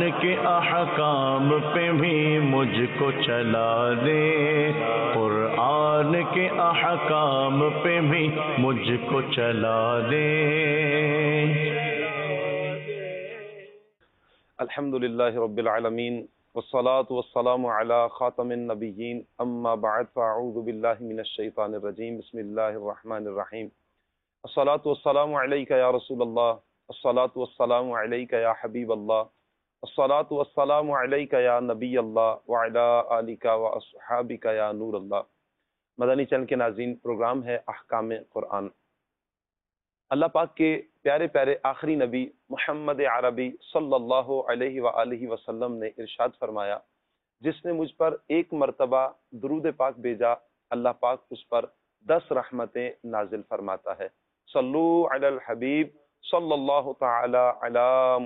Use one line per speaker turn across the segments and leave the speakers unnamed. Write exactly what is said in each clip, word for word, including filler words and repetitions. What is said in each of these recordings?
کے احکام پہ بھی مجھ کو چلا دے، قرآن کے احکام پہ بھی مجھ کو چلا دے۔
الحمد للہ رب العالمین والصلاة والسلام علی خاتم النبیین، اما بعد فاعوذ باللہ من الشیطان الرجیم، بسم اللہ الرحمن الرحیم۔ الصلاة والسلام علیک یا رسول اللہ، الصلاة والسلام علیک یا حبیب اللہ، الصلاة والسلام علیک یا نبی اللہ، وعلی آلک واصحابک یا نور اللہ۔ مدنی چینل کے ناظرین، پروگرام ہے احکام قرآن۔ اللہ پاک کے پیارے پیارے آخری نبی محمد عربی صلی اللہ علیہ وآلہ وسلم نے ارشاد فرمایا، جس نے مجھ پر ایک مرتبہ درود پاک بھیجا، اللہ پاک اس پر دس رحمتیں نازل فرماتا ہے۔ صلو علی الحبیب صلی اللہ تعالی علی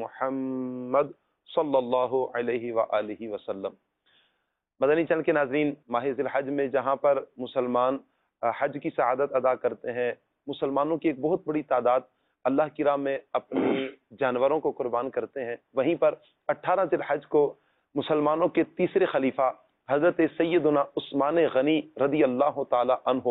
محمد صلی اللہ علیہ وآلہ وسلم۔ مدنی چینل کے ناظرین، ماہ ذی الحج میں جہاں پر مسلمان حج کی سعادت ادا کرتے ہیں، مسلمانوں کی ایک بہت بڑی تعداد اللہ کی راہ میں اپنی جانوروں کو قربان کرتے ہیں، وہیں پر اٹھارہ ذی الحج کو مسلمانوں کے تیسرے خلیفہ حضرت سیدنا عثمان غنی رضی اللہ تعالی عنہ،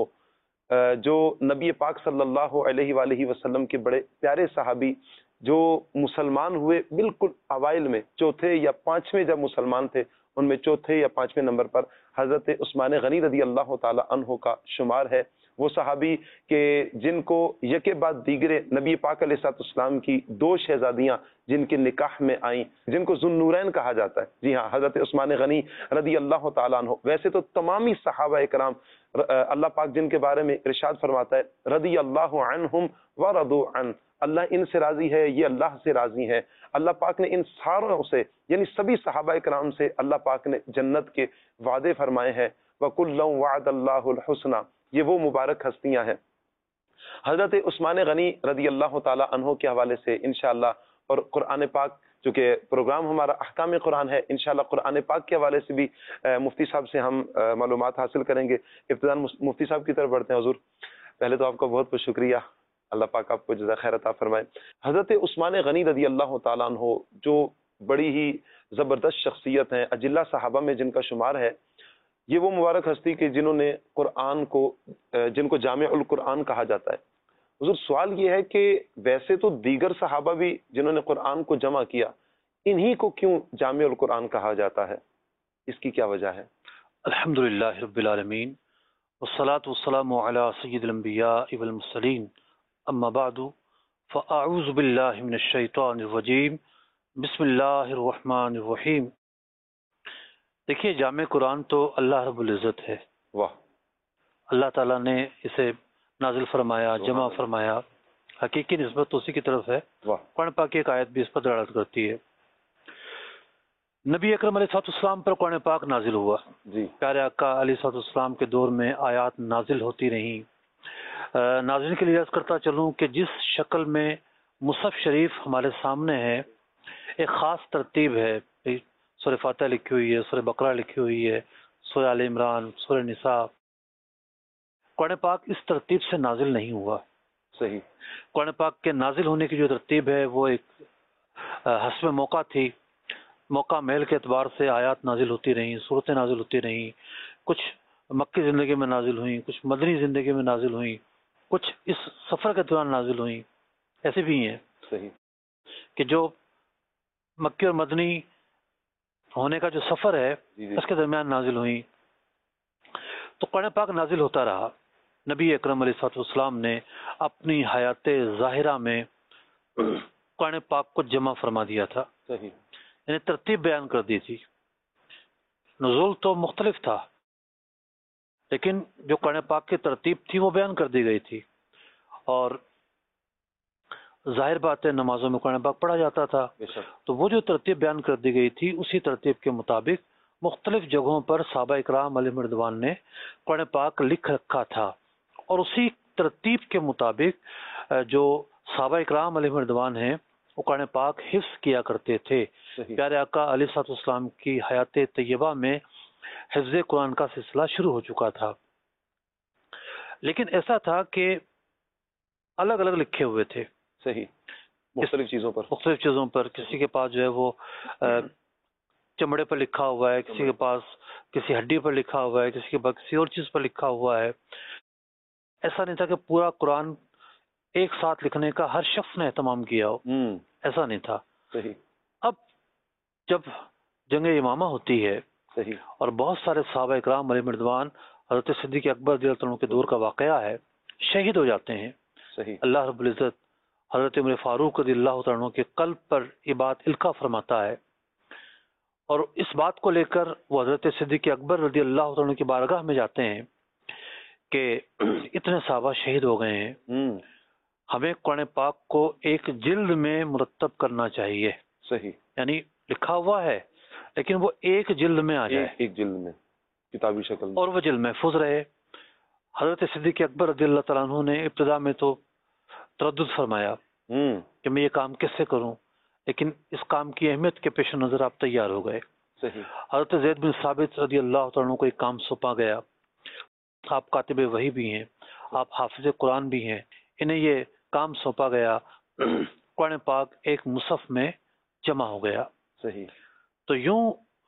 جو نبی پاک صلی اللہ علیہ وآلہ وسلم کے بڑے پیارے صحابی، جو مسلمان ہوئے بالکل اوائل میں، چوتھے یا پانچویں جب مسلمان تھے، ان میں چوتھے یا پانچویں نمبر پر حضرت عثمان غنی رضی اللہ تعالی عنہ کا شمار ہے۔ وہ صحابی کہ جن کو یکے بعد دیگرے نبی پاک علیہ الصلوۃ والسلام کی دو شہزادیاں جن کے نکاح میں آئیں، جن کو ذو النورین کہا جاتا ہے، جی ہاں، حضرت عثمان غنی رضی اللہ تعالیٰ عنہ۔ ویسے تو تمامی صحابہ اکرام اللہ پاک جن کے بارے میں ارشاد فرماتا ہے، رضی اللہ عنہم ورضوا عنہ، اللہ ان سے راضی ہے، یہ اللہ سے راضی ہے۔ اللہ پاک نے ان ساروں سے، یعنی سبھی صحابہ اکرام سے اللہ پاک نے جنت کے وعدے فرمائے ہیں۔ وَكُلًّا وَعَدَ اللَّهُ الْحُسْنَى، یہ وہ مبارک ہستیاں ہیں۔ حضرت عثمان غنی رضی اللہ تعالی عنہ کے حوالے سے انشاءاللہ، اور قرآن پاک، چونکہ پروگرام ہمارا احکام قرآن ہے، انشاءاللہ قرآن پاک کے حوالے سے بھی مفتی صاحب سے ہم معلومات حاصل کریں گے۔ ابتداء مفتی صاحب کی طرف بڑھتے ہیں۔ حضور، پہلے تو آپ کا بہت بہت شکریہ، اللہ پاک آپ کو جزا خیر عطا فرمائے۔ حضرت عثمان غنی رضی اللہ تعالیٰ عنہ جو بڑی ہی زبردست شخصیت ہیں، اجلہ صحابہ میں جن کا شمار ہے، یہ وہ مبارک ہستی کہ جنہوں نے قرآن کو، جن کو جامع القرآن کہا جاتا ہے۔ حضور، سوال یہ ہے کہ ویسے تو دیگر صحابہ بھی جنہوں نے قرآن کو جمع کیا، انہی کو کیوں جامع القرآن کہا جاتا ہے؟ اس کی کیا وجہ ہے؟
الحمدللہ رب العالمین والصلاة والسلام علی سید الانبیاء والمرسلین، اما بعد فاعوذ باللہ من الشیطان الرجیم، بسم اللہ الرحمن الرحیم۔ دیکھیے، جامع قرآن تو اللہ رب العزت ہے،
واہ،
اللہ تعالیٰ نے اسے نازل فرمایا، جمع فرمایا، حقیقی نسبت اسی کی طرف ہے۔ قرآن پاک کی ایک آیت بھی اس پر دلالت کرتی ہے۔ نبی اکرم علیہ الصلوۃ والسلام پر قرآن پاک نازل ہوا،
جی،
پیارے آقا علیہ الصلوۃ والسلام کے دور میں آیات نازل ہوتی رہیں۔ ناظرین کے لیے عرض کرتا چلوں کہ جس شکل میں مصحف شریف ہمارے سامنے ہے، ایک خاص ترتیب ہے۔ سورہ فاتحہ لکھی ہوئی ہے، سورہ بقرہ لکھی ہوئی ہے، سورہ آل عمران، سورہ نساء۔ قرآن پاک اس ترتیب سے نازل نہیں ہوا۔
صحیح۔
قرآن پاک کے نازل ہونے کی جو ترتیب ہے وہ ایک حسب موقع تھی، موقع محل کے اعتبار سے آیات نازل ہوتی رہیں، صورتیں نازل ہوتی رہیں، کچھ مکی زندگی میں نازل ہوئیں، کچھ مدنی زندگی میں نازل ہوئیں، کچھ اس سفر کے دوران نازل ہوئیں۔ ایسے بھی ہیں
صحیح
کہ جو مکی اور مدنی ہونے کا جو سفر ہے،
جی جی
اس کے درمیان نازل ہوئیں۔ تو قرآن پاک نازل ہوتا رہا۔ نبی اکرم علیہ الصلوۃ والسلام نے اپنی حیات ظاہرہ میں قرآن پاک کو جمع فرما دیا تھا،
صحیح،
یعنی ترتیب بیان کر دی تھی۔ نزول تو مختلف تھا، لیکن جو قرآن پاک کی ترتیب تھی وہ بیان کر دی گئی تھی۔ اور ظاہر بات ہے، نمازوں میں قرآن پاک پڑھا جاتا تھا،
بے شک۔
تو وہ جو ترتیب بیان کر دی گئی تھی، اسی ترتیب کے مطابق مختلف جگہوں پر صحابہ اکرام علیہم رضوان نے قرآن پاک لکھ رکھا تھا، اور اسی ترتیب کے مطابق جو صحابہ اکرام علیہم رضوان ہیں وہ قرآن پاک حفظ کیا کرتے تھے۔
صحیح،
پیارے آقا علیہ الصلوۃ والسلام کی حیات طیبہ میں حفظ قرآن کا سلسلہ شروع ہو چکا تھا، لیکن ایسا تھا کہ الگ الگ لکھے ہوئے تھے۔
صحیح، مختلف چیزوں پر
مختلف چیزوں پر. کسی کے پاس جو ہے وہ چمڑے پر لکھا ہوا ہے, کسی کے پاس کسی ہڈی پر لکھا ہوا ہے, کسی کے پاس کسی اور چیز پر لکھا ہوا ہے. ایسا نہیں تھا کہ پورا قرآن ایک ساتھ لکھنے کا ہر شخص نے اہتمام کیا ہو, ایسا نہیں تھا.
صحیح.
اب جب جنگ یمامہ ہوتی ہے
صحیح.
اور بہت سارے صحابہ اکرام علیہ مردوان حضرت صدیق اکبر رضی اللہ عنہ کے دور کا واقعہ ہے, شہید ہو جاتے ہیں.
صحیح.
اللہ رب العزت حضرت عمر فاروق رضی اللہ عنہ کے قلب پر یہ بات القا فرماتا ہے, اور اس بات کو لے کر وہ حضرت صدیق اکبر رضی اللہ عنہ کی بارگاہ میں جاتے ہیں کہ اتنے صحابہ شہید ہو گئے ہیں, ہمیں قرآن پاک کو ایک جلد میں مرتب کرنا چاہیے.
صحیح.
یعنی لکھا ہوا ہے لیکن وہ ایک جلد میں آ جائے,
ایک جلد میں کتابی شکل میں,
اور وہ جلد محفوظ رہے. حضرت صدیق اکبر رضی اللہ تعالیٰ عنہ نے ابتدا میں تو تردد فرمایا کہ میں یہ کام کیسے کروں, لیکن اس کام کی اہمیت کے پیش نظر آپ تیار ہو گئے.
صحیح.
حضرت زید بن ثابت رضی اللہ تعالیٰ عنہ کو ایک کام سونپا گیا. آپ کاتب وحی بھی ہیں, آپ حافظ قرآن بھی ہیں, انہیں یہ کام سونپا گیا, قرآن پاک ایک مصحف میں جمع ہو گیا.
صحیح.
تو یوں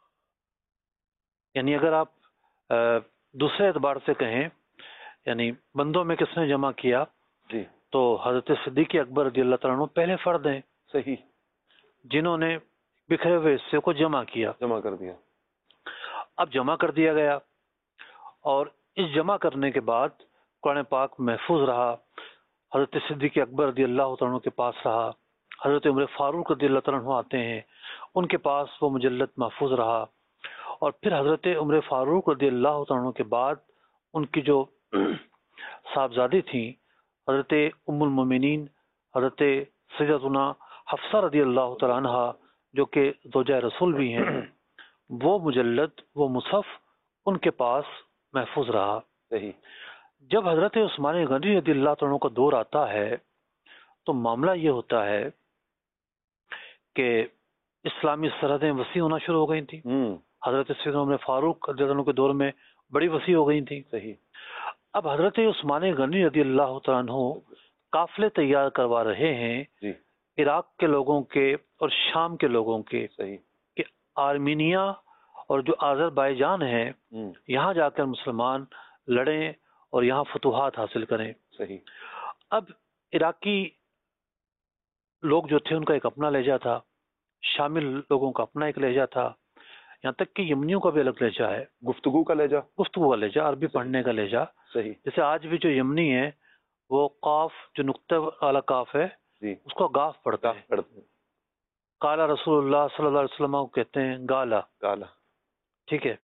یعنی اگر آپ دوسرے اعتبار سے کہیں, یعنی بندوں میں کس نے جمع کیا,
جی,
تو حضرت صدیق اکبر رضی اللہ تعالیٰ عنہ پہلے فرد ہیں.
صحیح.
جنہوں نے بکھرے ہوئے حصے کو جمع کیا,
جمع کر دیا.
اب جمع کر دیا گیا, اور اس جمع کرنے کے بعد قرآن پاک محفوظ رہا, حضرت صدیق اکبر رضی اللہ تعالیٰ عنہ کے پاس رہا. حضرت عمر فاروق رضی اللہ تعالیٰ عنہ آتے ہیں, ان کے پاس وہ مجلد محفوظ رہا. اور پھر حضرت عمر فاروق رضی اللہ تعالیٰ عنہ کے بعد ان کی جو صاحبزادی تھیں, حضرت ام المومنین حضرت سیدتنا حفصہ رضی اللہ تعالیٰ عنہ, جو کہ زوجہ رسول بھی ہیں, وہ مجلد وہ مصحف ان کے پاس محفوظ رہا.
صحیح.
جب حضرت عثمان غنی رضی اللہ تعالیٰ عنہ کا دور آتا ہے تو معاملہ یہ ہوتا ہے کہ اسلامی سرحدیں وسیع ہونا شروع ہو گئی تھیں. حضرت سیدنا عمر فاروق رضی اللہ عنہ کے دور میں بڑی وسیع ہو گئی تھیں.
صحیح.
اب حضرت عثمان غنی رضی اللہ تعالیٰ عنہ قافلے تیار کروا رہے ہیں,
جی,
عراق کے لوگوں کے اور شام کے لوگوں کے,
صحیح,
کہ آرمینیا اور جو آذربائیجان ہے یہاں جا کر مسلمان لڑیں اور یہاں فتوحات حاصل کریں.
صحیح.
اب عراقی لوگ جو تھے ان کا ایک اپنا لہجہ تھا, شامل لوگوں کا اپنا ایک لہجہ تھا, یہاں تک کہ یمنیوں کا بھی الگ لہجہ ہے,
گفتگو کا لہجہ,
گفتگو کا لہجہ, عربی پڑھنے کا لہجہ.
صحیح.
جیسے آج بھی جو یمنی ہے وہ قاف جو نقطہ والا کاف ہے,
جی,
اس کو گاف پڑھتا ہے. کالا رسول اللہ صلی اللہ علیہ وسلم کو کہتے ہیں گالا.
گالا.
ٹھیک ہے.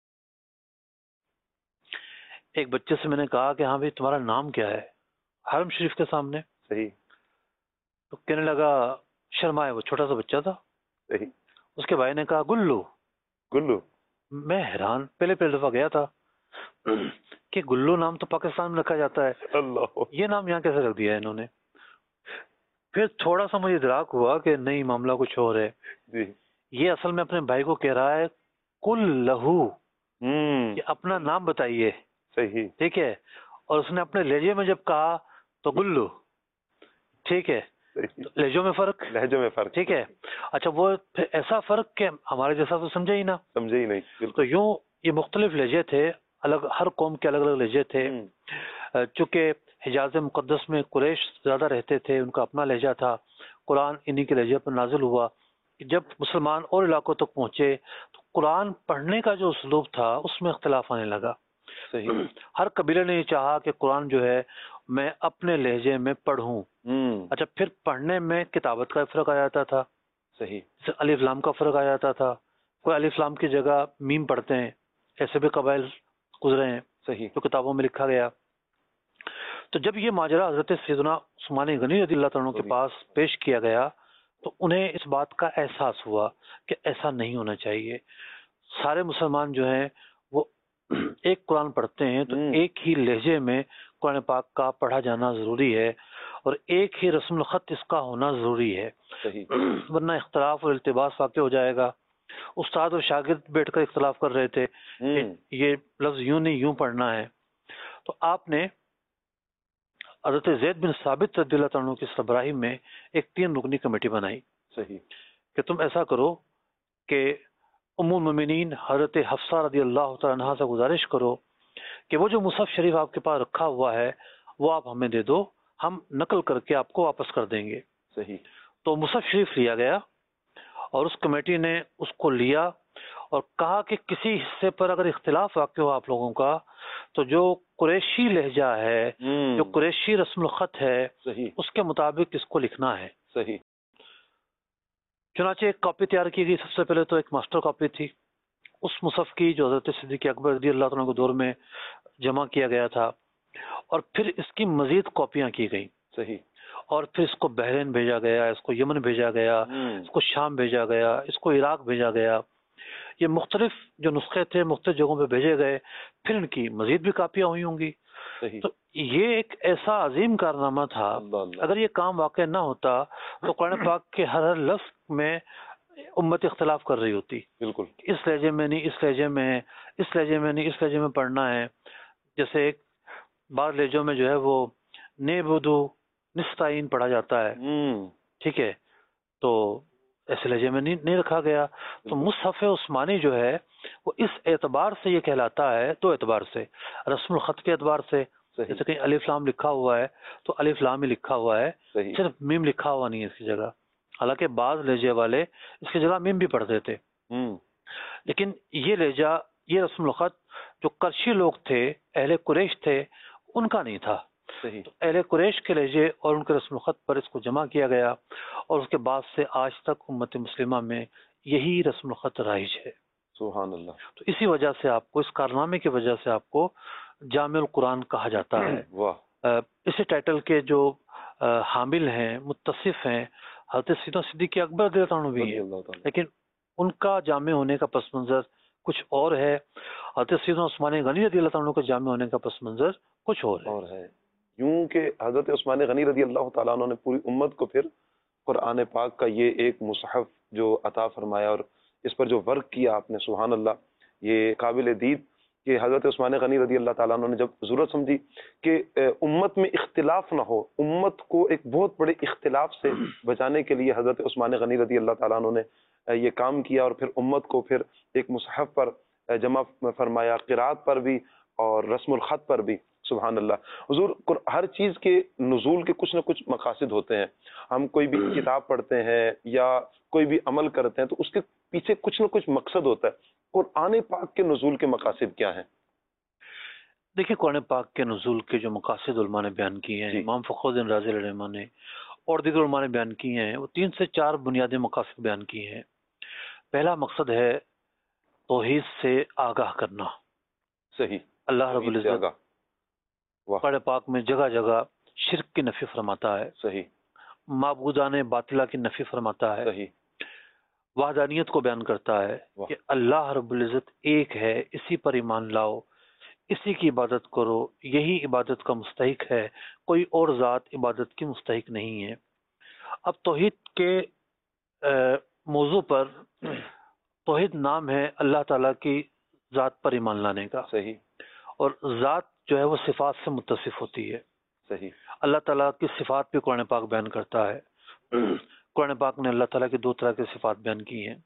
ایک بچے سے میں نے کہا کہ ہاں بھائی تمہارا نام کیا ہے, حرم شریف کے سامنے.
صحیح.
تو کہنے لگا, شرمائے, وہ چھوٹا سا بچہ تھا.
صحیح.
اس کے بھائی نے کہا گلو.
گلو.
میں حیران, پہلے پہلے دفعہ گیا تھا کہ گلو نام تو پاکستان میں رکھا جاتا ہے,
اللہ,
یہ نام یہاں کیسے رکھ دیا ہے انہوں نے. پھر تھوڑا سا مجھے ادراک ہوا کہ نہیں, معاملہ کچھ اور ہے.
جی,
یہ اصل میں اپنے بھائی کو کہہ رہا ہے کل لہو, کہ اپنا نام بتائیے.
صحیح.
ٹھیک ہے. اور اس نے اپنے لہجے میں جب کہا تو گلو. ٹھیک ہے. لہجوں میں فرق,
لہجوں میں فرق.
ٹھیک ہے. اچھا, وہ پھر ایسا فرق کہ ہمارے جیسا تو سمجھے ہی نہ,
سمجھے ہی نہیں.
تو یوں یہ مختلف لہجے تھے, الگ, ہر قوم کے الگ الگ لہجے تھے. چونکہ حجاز مقدس میں قریش زیادہ رہتے تھے, ان کا اپنا لہجہ تھا. قرآن انہی کے لہجے پر نازل ہوا. جب مسلمان اور علاقوں تک پہنچے تو قرآن پڑھنے کا جو اسلوب تھا اس میں اختلاف آنے لگا.
صحیح.
ہر قبیلے نے یہ چاہا کہ قرآن جو ہے میں اپنے لہجے میں پڑھوں. اچھا, پھر پڑھنے میں کتابت کا فرق آ جاتا تھا.
صحیح.
الف لام کا فرق آ جاتا تھا. کوئی الف لام کی جگہ میم پڑھتے ہیں, ایسے بھی قبائل گزرے ہیں.
صحیح.
جو کتابوں میں لکھا گیا. تو جب یہ ماجرا حضرت سیدنا عثمان غنی رضی اللہ تعالیٰ کے پاس پیش کیا گیا تو انہیں اس بات کا احساس ہوا کہ ایسا نہیں ہونا چاہیے. سارے مسلمان جو ہیں وہ ایک قرآن پڑھتے ہیں تو ایک ہی لہجے میں قرآن پاک کا پڑھا جانا ضروری ہے, اور ایک ہی رسم الخط اس کا ہونا ضروری ہے. ورنہ اختلاف اور التباس واقع ہو جائے گا. استاد اور شاگرد بیٹھ کر اختلاف کر رہے تھے کہ یہ لفظ یوں نہیں یوں پڑھنا ہے. تو آپ نے حضرت زید بن ثابت رضی اللہ تعالیٰ عنہ کی سربراہی میں ایک تین رکنی کمیٹی بنائی
صحیح
کہ تم ایسا کرو کہ ام المومنین حضرت حفصہ رضی اللہ تعالیٰ عنہ سے گزارش کرو کہ وہ جو مصحف شریف آپ کے پاس رکھا ہوا ہے وہ آپ ہمیں دے دو، ہم نقل کر کے آپ کو واپس کر دیں گے۔
صحیح
تو مصحف شریف لیا گیا اور اس کمیٹی نے اس کو لیا اور کہا کہ کسی حصے پر اگر اختلاف واقع ہو آپ لوگوں کا تو جو قریشی لہجہ ہے،
ہم،
جو قریشی رسم الخط ہے،
صحیح
اس کے مطابق اس کو لکھنا ہے۔
صحیح
چنانچہ ایک کاپی تیار کی گئی، سب سے پہلے تو ایک ماسٹر کاپی تھی اس مصحف کی جو حضرت صدیق اکبر رضی اللہ تعالیٰ کے دور میں جمع کیا گیا تھا، اور پھر اس کی مزید کاپیاں کی گئیں
صحیح
اور پھر اس کو بحرین بھیجا گیا، اس کو یمن بھیجا گیا،
ہم،
اس کو شام بھیجا گیا، اس کو عراق بھیجا گیا۔ یہ مختلف جو نسخے تھے مختلف جگہوں پہ بھیجے گئے، پھر ان کی مزید بھی کاپیاں ہوئی ہوں گی۔
صحیح
تو یہ ایک ایسا عظیم کارنامہ تھا،
اللہ اللہ
اگر یہ کام واقع نہ ہوتا تو قرآن پاک کے ہر ہر لفظ میں امت اختلاف کر رہی ہوتی،
بالکل
اس لہجے میں نہیں، اس لہجے میں ہے، اس لہجے میں نہیں، اس لہجے میں پڑھنا ہے۔ جیسے ایک بعض لہجوں میں جو ہے وہ نیبودو نستعین پڑھا جاتا ہے،
ہم،
ٹھیک ہے، تو ایسے لہجے میں نہیں نہیں رکھا گیا۔ تو مصحف عثمانی جو ہے وہ اس اعتبار سے یہ کہلاتا ہے، دو اعتبار سے، رسم الخط کے اعتبار سے،
صحیح
جیسے کہیں الف لام لکھا ہوا ہے تو الف لام ہی لکھا ہوا ہے،
صحیح
صرف میم لکھا ہوا نہیں ہے اس کی جگہ، حالانکہ بعض لہجے والے اس کی جگہ میم بھی پڑھتے تھے،
ہم،
لیکن یہ لہجہ، یہ رسم الخط جو قرشی لوگ تھے، اہل قریش تھے، ان کا نہیں تھا۔
صحیح
تو اہل قریش کے لہجے اور ان کے رسم الخط پر اس کو جمع کیا گیا، اور اس کے بعد سے آج تک امت مسلمہ میں یہی رسم الخط رائج ہے۔
سبحان اللہ
تو اسی وجہ سے آپ کو، اس کارنامے کی وجہ سے آپ کو جامع القرآن کہا جاتا ہے۔
واہ
آ، اسی ٹائٹل کے جو آ، حامل ہیں، متصف ہیں، حضرت سیدنا صدیق اکبر رضی اللہ عنہ بھی
رضی
ہیں،
اللہ تعالیٰ
لیکن ان کا جامع ہونے کا پس منظر کچھ اور ہے، حضرت سیدنا عثمان غنی رضی اللہ عنہ کا جامع ہونے کا پس منظر کچھ اور ہے۔
اور ہے یوں کہ حضرت عثمان غنی رضی اللہ تعالیٰ عنہ نے پوری امت کو پھر قرآن پاک کا یہ ایک مصحف جو عطا فرمایا اور اس پر جو ورک کیا آپ نے، سبحان اللہ، یہ قابل دید کہ حضرت عثمان غنی رضی اللہ تعالیٰ عنہ نے جب ضرورت سمجھی کہ امت میں اختلاف نہ ہو، امت کو ایک بہت بڑے اختلاف سے بچانے کے لیے حضرت عثمان غنی رضی اللہ تعالیٰ عنہ نے یہ کام کیا، اور پھر امت کو پھر ایک مصحف پر جمع فرمایا، قرات پر بھی اور رسم الخط پر بھی۔ سبحان اللہ حضور، ہر چیز کے نزول کے کچھ نہ کچھ مقاصد ہوتے ہیں۔ ہم کوئی بھی کتاب پڑھتے ہیں یا کوئی بھی عمل کرتے ہیں تو اس کے پیچھے کچھ نہ کچھ مقصد ہوتا ہے۔ قرآن پاک کے نزول کے مقاصد کیا ہیں؟
دیکھیں، قرآن پاک کے نزول کے جو مقاصد علماء نے بیان کیے ہیں،
جی
امام فخر الدین رازی علیہ الرحمہ نے اور دیگر علماء نے بیان کیے ہیں، وہ تین سے چار بنیادی مقاصد بیان کیے ہیں۔ پہلا مقصد ہے توحید سے آگاہ کرنا۔
صحیح،
اللہ رب
توحید سے
العزت
آگاہ۔ واہ،
قرآن پاک میں جگہ جگہ شرک کی نفی فرماتا ہے،
صحیح
معبودان باطلہ کی نفی فرماتا ہے،
صحیح،
وحدانیت کو بیان کرتا ہے
واہ،
کہ اللہ رب العزت ایک ہے، اسی پر ایمان لاؤ، اسی کی عبادت کرو، یہی عبادت کا مستحق ہے، کوئی اور ذات عبادت کی مستحق نہیں ہے۔ اب توحید کے موضوع پر، توحید نام ہے اللہ تعالیٰ کی ذات پر ایمان لانے کا،
صحیح
اور ذات جو ہے وہ صفات سے متصف ہوتی ہے۔
صحیح
اللہ تعالیٰ کی صفات بھی قرآن پاک بیان کرتا ہے۔ قرآن پاک نے اللہ تعالیٰ کی دو طرح کی صفات بیان کی ہیں۔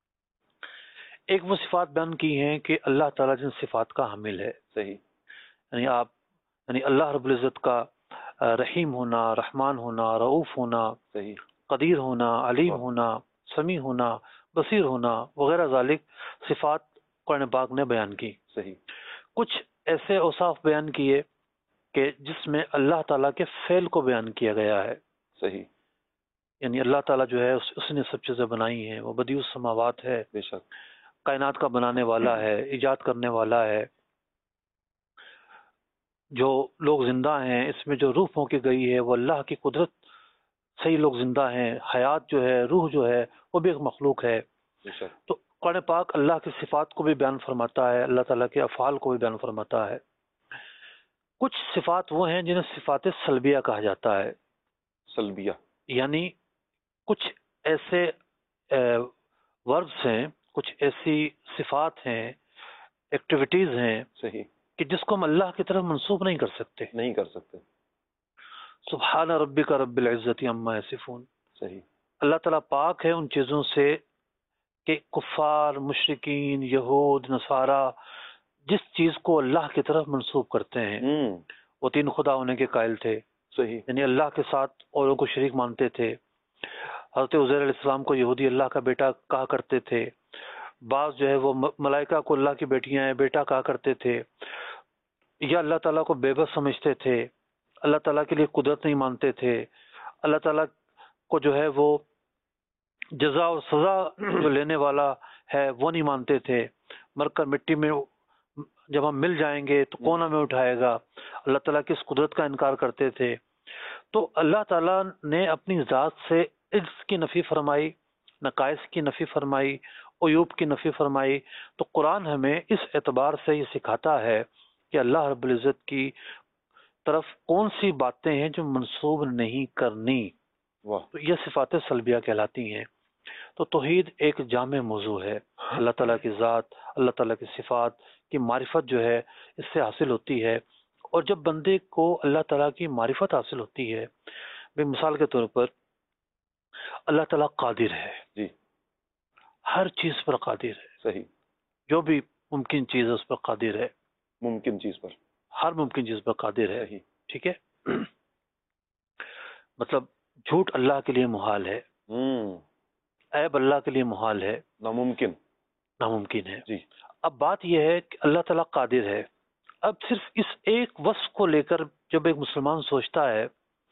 ایک وہ صفات بیان کی ہیں کہ اللہ تعالیٰ جن صفات کا حامل ہے،
صحیح
یعنی آپ یعنی اللہ رب العزت کا رحیم ہونا، رحمان ہونا، رؤوف ہونا،
صحیح
قدیر ہونا، علیم ہونا، سمیع ہونا، بصیر ہونا وغیرہ ذالک صفات قرآن پاک نے بیان کی۔
صحیح
کچھ ایسے اوصاف بیان کیے کہ جس میں اللہ تعالیٰ کے فعل کو بیان کیا گیا ہے،
صحیح
یعنی اللہ تعالیٰ جو ہے اس اس نے سب چیزیں بنائی ہیں، وہ بدیع السماوات ہے،
بے شک،
کائنات کا بنانے والا ہے، ایجاد کرنے والا ہے، جو لوگ زندہ ہیں اس میں جو روح پھونکی گئی ہے وہ اللہ کی قدرت سے ہی لوگ زندہ ہیں، حیات جو ہے، روح جو ہے وہ بھی ایک مخلوق ہے۔
بے شک،
تو قرآن پاک اللہ کی صفات کو بھی بیان فرماتا ہے، اللہ تعالیٰ کے افعال کو بھی بیان فرماتا ہے۔ کچھ صفات وہ ہیں جنہیں صفات سلبیہ کہا جاتا ہے،
سلبیہ،
یعنی کچھ ایسے وربس ہیں، کچھ ایسی صفات ہیں، ایکٹیویٹیز ہیں
صحیح
کہ جس کو ہم اللہ کی طرف منسوب نہیں کر سکتے۔
نہیں کر سکتے،
سبحان ربک رب العزت عما یصفون.
صحیح.
اللہ تعالیٰ پاک ہے ان چیزوں سے کہ کفار، مشرکین، یہود، نصارہ جس چیز کو اللہ کی طرف منسوب کرتے ہیں.
ہوں.
وہ تین خدا ہونے کے قائل تھے،
صحیح.
یعنی اللہ کے ساتھ اوروں کو شریک مانتے تھے. حضرت عزیر علیہ السلام کو یہودی اللہ کا بیٹا کہا کرتے تھے. بعض جو ہے وہ ملائکہ کو اللہ کی بیٹیاں ہیں بیٹا کہا کرتے تھے، یا اللہ تعالیٰ کو بے بس سمجھتے تھے، اللہ تعالیٰ کے لیے قدرت نہیں مانتے تھے، اللہ تعالیٰ کو جو ہے وہ جزا اور سزا جو لینے والا ہے وہ نہیں مانتے تھے. مر کر مٹی میں جب ہم مل جائیں گے تو کون ہمیں اٹھائے گا، اللہ تعالیٰ کی اس قدرت کا انکار کرتے تھے. تو اللہ تعالیٰ نے اپنی ذات سے عجز کی نفی فرمائی، نقائص کی نفی فرمائی، عیوب کی نفی فرمائی. تو قرآن ہمیں اس اعتبار سے یہ سکھاتا ہے کہ اللہ رب العزت کی طرف کون سی باتیں ہیں جو منسوب نہیں کرنی. تو یہ صفات سلبیہ کہلاتی ہیں. تو توحید ایک جامع موضوع ہے. اللہ تعالیٰ کی ذات، اللہ تعالیٰ کی صفات کی معرفت جو ہے اس سے حاصل ہوتی ہے. اور جب بندے کو اللہ تعالیٰ کی معرفت حاصل ہوتی ہے، بے مثال کے طور پر اللہ تعالیٰ قادر ہے،
جی،
ہر چیز پر قادر ہے.
صحیح.
جو بھی ممکن چیز ہے اس پر قادر ہے،
ممکن چیز پر،
ہر ممکن چیز پر قادر ہے.
صحیح.
ٹھیک ہے. مطلب جھوٹ اللہ کے لیے محال ہے،
ہوں.
عیب اللہ کے لیے محال ہے،
ناممکن،
ناممکن ہے.
جی.
اب بات یہ ہے کہ اللہ تعالیٰ قادر ہے. اب صرف اس ایک وصف کو لے کر جب ایک مسلمان سوچتا ہے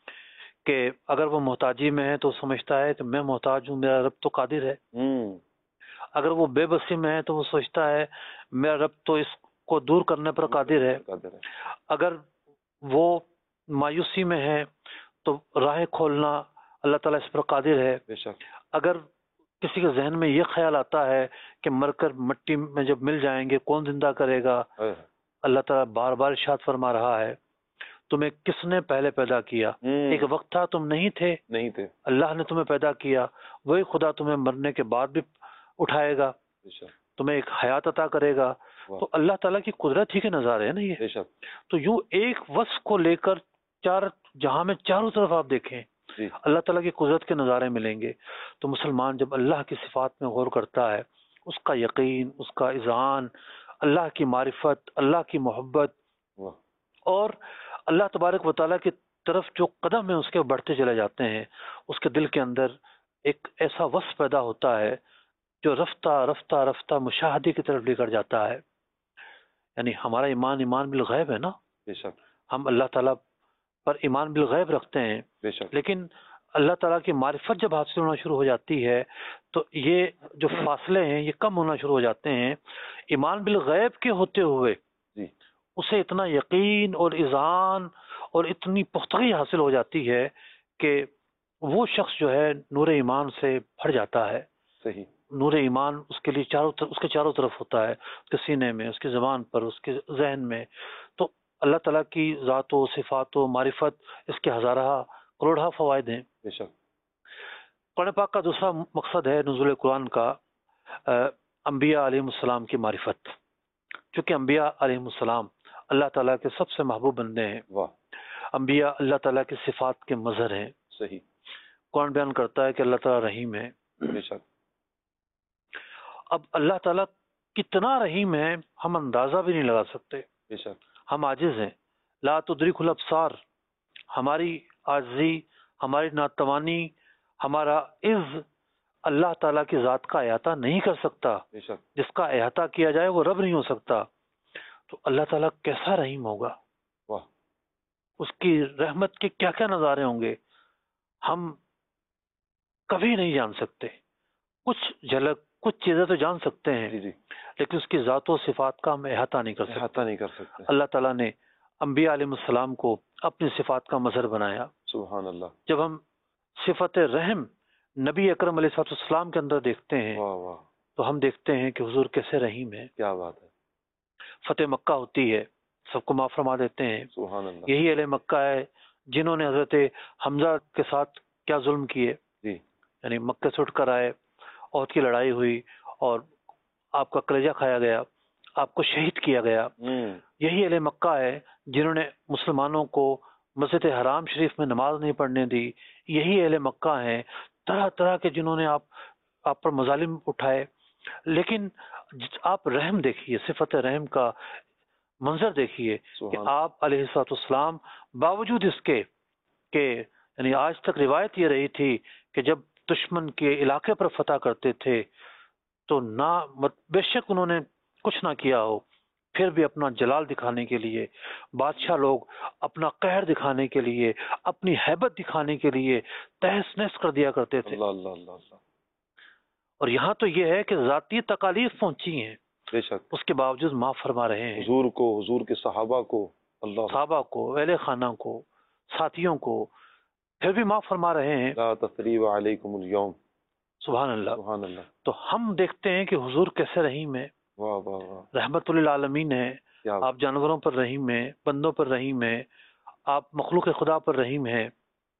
کہ اگر وہ محتاجی میں ہے تو سمجھتا ہے کہ میں محتاج ہوں، میرا رب تو قادر ہے.
ہوں.
اگر وہ بے بسی میں ہے تو وہ سوچتا ہے میرا رب تو اس کو دور کرنے پر قادر ہے.
قادر ہے.
اگر وہ مایوسی میں ہے تو راہ کھولنا اللہ تعالیٰ اس پر قادر ہے.
بے شک.
اگر کسی کے ذہن میں یہ خیال آتا ہے کہ مر کر مٹی میں جب مل جائیں گے کون زندہ کرے گا،
ہے.
اللہ تعالیٰ بار بار ارشاد فرما رہا ہے تمہیں کس نے پہلے پیدا کیا؟
ہوں.
ایک وقت تھا تم نہیں تھے،
نہیں تھے.
اللہ نے تمہیں پیدا کیا. وہی خدا تمہیں مرنے کے بعد بھی اٹھائے گا،
بے شک.
تمہیں ایک حیات عطا کرے گا.
واہ.
تو اللہ تعالیٰ کی قدرت ہی کے نظارے ہیں نا یہ.
بے شک.
تو یوں ایک وصف کو لے کر چار جہاں میں چاروں طرف آپ دیکھیں
جی.
اللہ تعالیٰ کی قدرت کے نظارے ملیں گے. تو مسلمان جب اللہ کی صفات میں غور کرتا ہے، اس کا یقین، اس کا اذعان، اللہ کی معرفت، اللہ کی محبت،
واہ.
اور اللہ تبارک و تعالیٰ کی طرف جو قدم ہے اس کے بڑھتے چلے جاتے ہیں، اس کے دل کے اندر ایک ایسا وصف پیدا ہوتا ہے جو رفتہ رفتہ رفتہ مشاہدے کی طرف لے کر جاتا ہے. یعنی ہمارا ایمان ایمان بالغیب ہے نا،
بے شک.
ہم اللہ تعالیٰ پر ایمان بالغیب رکھتے ہیں،
بے شک.
لیکن اللہ تعالیٰ کی معرفت جب حاصل ہونا شروع ہو جاتی ہے تو یہ جو فاصلے ہیں یہ کم ہونا شروع ہو جاتے ہیں. ایمان بالغیب کے ہوتے ہوئے
جی.
اسے اتنا یقین اور اذعان اور اتنی پختگی حاصل ہو جاتی ہے کہ وہ شخص جو ہے نور ایمان سے بھر جاتا ہے.
صحیح.
نور ایمان اس کے لیے چاروں طرف اس کے چاروں طرف ہوتا ہے، اس کے سینے میں، اس کی زبان پر، اس کے ذہن میں. تو اللہ تعالیٰ کی ذات و صفات و معرفت اس کے ہزارہ کروڑہ فوائد ہیں.
بے شک.
قرآن پاک کا دوسرا مقصد ہے نزول قرآن کا انبیاء علیہ السلام کی معرفت. چونکہ انبیاء علیہ السلام اللہ تعالیٰ کے سب سے محبوب بندے ہیں.
واہ.
انبیاء اللہ تعالیٰ کی صفات کے مظہر ہیں.
صحیح.
قرآن بیان کرتا ہے کہ اللہ تعالیٰ رحیم ہے.
بے شک.
اب اللہ تعالیٰ کتنا رحیم ہے ہم اندازہ بھی نہیں لگا سکتے.
بے شک.
ہم عاجز ہیں. لا تدرک الابصار، ہماری عاجزی، ہماری ناتوانی، ہمارا عز اللہ تعالیٰ کی ذات کا احاطہ نہیں کر سکتا.
بے شک.
جس کا احاطہ کیا جائے وہ رب نہیں ہو سکتا. تو اللہ تعالیٰ کیسا رحیم ہوگا،
واہ.
اس کی رحمت کے کیا کیا نظارے ہوں گے ہم کبھی نہیں جان سکتے. کچھ جھلک کچھ چیزیں تو جان سکتے ہیں،
جی جی.
لیکن اس کی ذات و صفات کا ہم احاطہ نہیں کر سکتے.
احاطہ نہیں کر سکتے.
اللہ تعالیٰ نے انبیاء علیہ السلام کو اپنی صفات کا مظہر بنایا.
سبحان اللہ.
جب ہم صفت رحم نبی اکرم علیہ السلام کے اندر دیکھتے ہیں
واہ واہ.
تو ہم دیکھتے ہیں کہ حضور کیسے رحیم ہے.
کیا بات ہے.
فتح مکہ ہوتی ہے، سب کو معاف فرما دیتے ہیں.
سبحان اللہ.
یہی اہل مکہ ہے جنہوں نے حضرت حمزہ کے ساتھ کیا ظلم کیے.
جی.
یعنی مکہ سے اٹھ کر آئے، عہد کی لڑائی ہوئی اور آپ کا کلیجہ کھایا گیا، آپ کو شہید کیا گیا.
ہوں.
یہی اہل مکہ ہے جنہوں نے مسلمانوں کو مسجد حرام شریف میں نماز نہیں پڑھنے دی، یہی اہل مکہ ہیں طرح طرح کے جنہوں نے آپ آپ پر مظالم اٹھائے، لیکن آپ رحم دیکھیے، صفت رحم کا منظر دیکھیے کہ آپ علیہ الصلوۃ والسلام باوجود اس کے کہ یعنی آج تک روایت یہ رہی تھی کہ جب دشمن کے علاقے پر فتح کرتے تھے تو نہ بے شک انہوں نے کچھ نہ کیا ہو، پھر بھی اپنا جلال دکھانے کے لیے، بادشاہ لوگ اپنا قہر دکھانے کے لیے، اپنی ہیبت دکھانے کے لیے تہس نہس کر دیا کرتے تھے۔
اللہ اللہ اللہ اللہ۔
اور یہاں تو یہ ہے کہ ذاتی تکالیف پہنچی ہیں،
بے شک،
اس کے باوجود معاف فرما رہے ہیں،
حضور کو، حضور کے صحابہ کو، اللہ
صحابہ کو، اہل خانہ کو، ساتھیوں کو، پھر بھی معاف فرما رہے ہیں۔
لا تثریب علیکم اليوم،
سبحان اللہ۔
سبحان اللہ،
تو ہم دیکھتے ہیں کہ حضور کیسے رحیم ہے،
واہ واہ واہ،
رحمت للعالمین ہے،
کیا
آپ جانوروں پر رحیم ہے، بندوں پر رحیم ہے، آپ مخلوق خدا پر رحیم ہے۔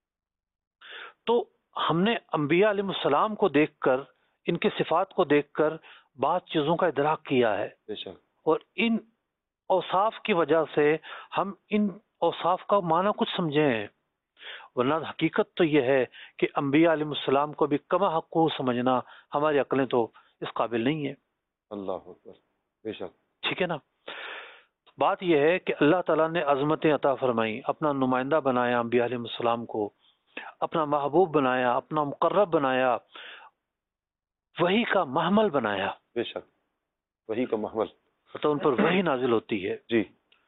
تو ہم نے انبیاء علیہ السلام کو دیکھ کر، ان کی صفات کو دیکھ کر بعض چیزوں کا ادراک کیا ہے،
بے شک،
اور ان اوصاف کی وجہ سے ہم ان اوصاف کا معنی کچھ سمجھے ہیں، ورنہ حقیقت تو یہ ہے کہ انبیاء علیہ السلام کو بھی کما حقوق سمجھنا ہماری عقلیں تو اس قابل نہیں ہے۔
اللہ اکبر، بے شک،
ٹھیک ہے نا؟ بات یہ ہے کہ اللہ تعالیٰ نے عظمتیں عطا فرمائی، اپنا نمائندہ بنایا انبیاء علیہ السلام کو، اپنا محبوب بنایا، اپنا مقرب بنایا، وحی کا محمل بنایا،
بے شک، وہی کا محمل،
تو ان پر وحی نازل ہوتی ہے،
جی،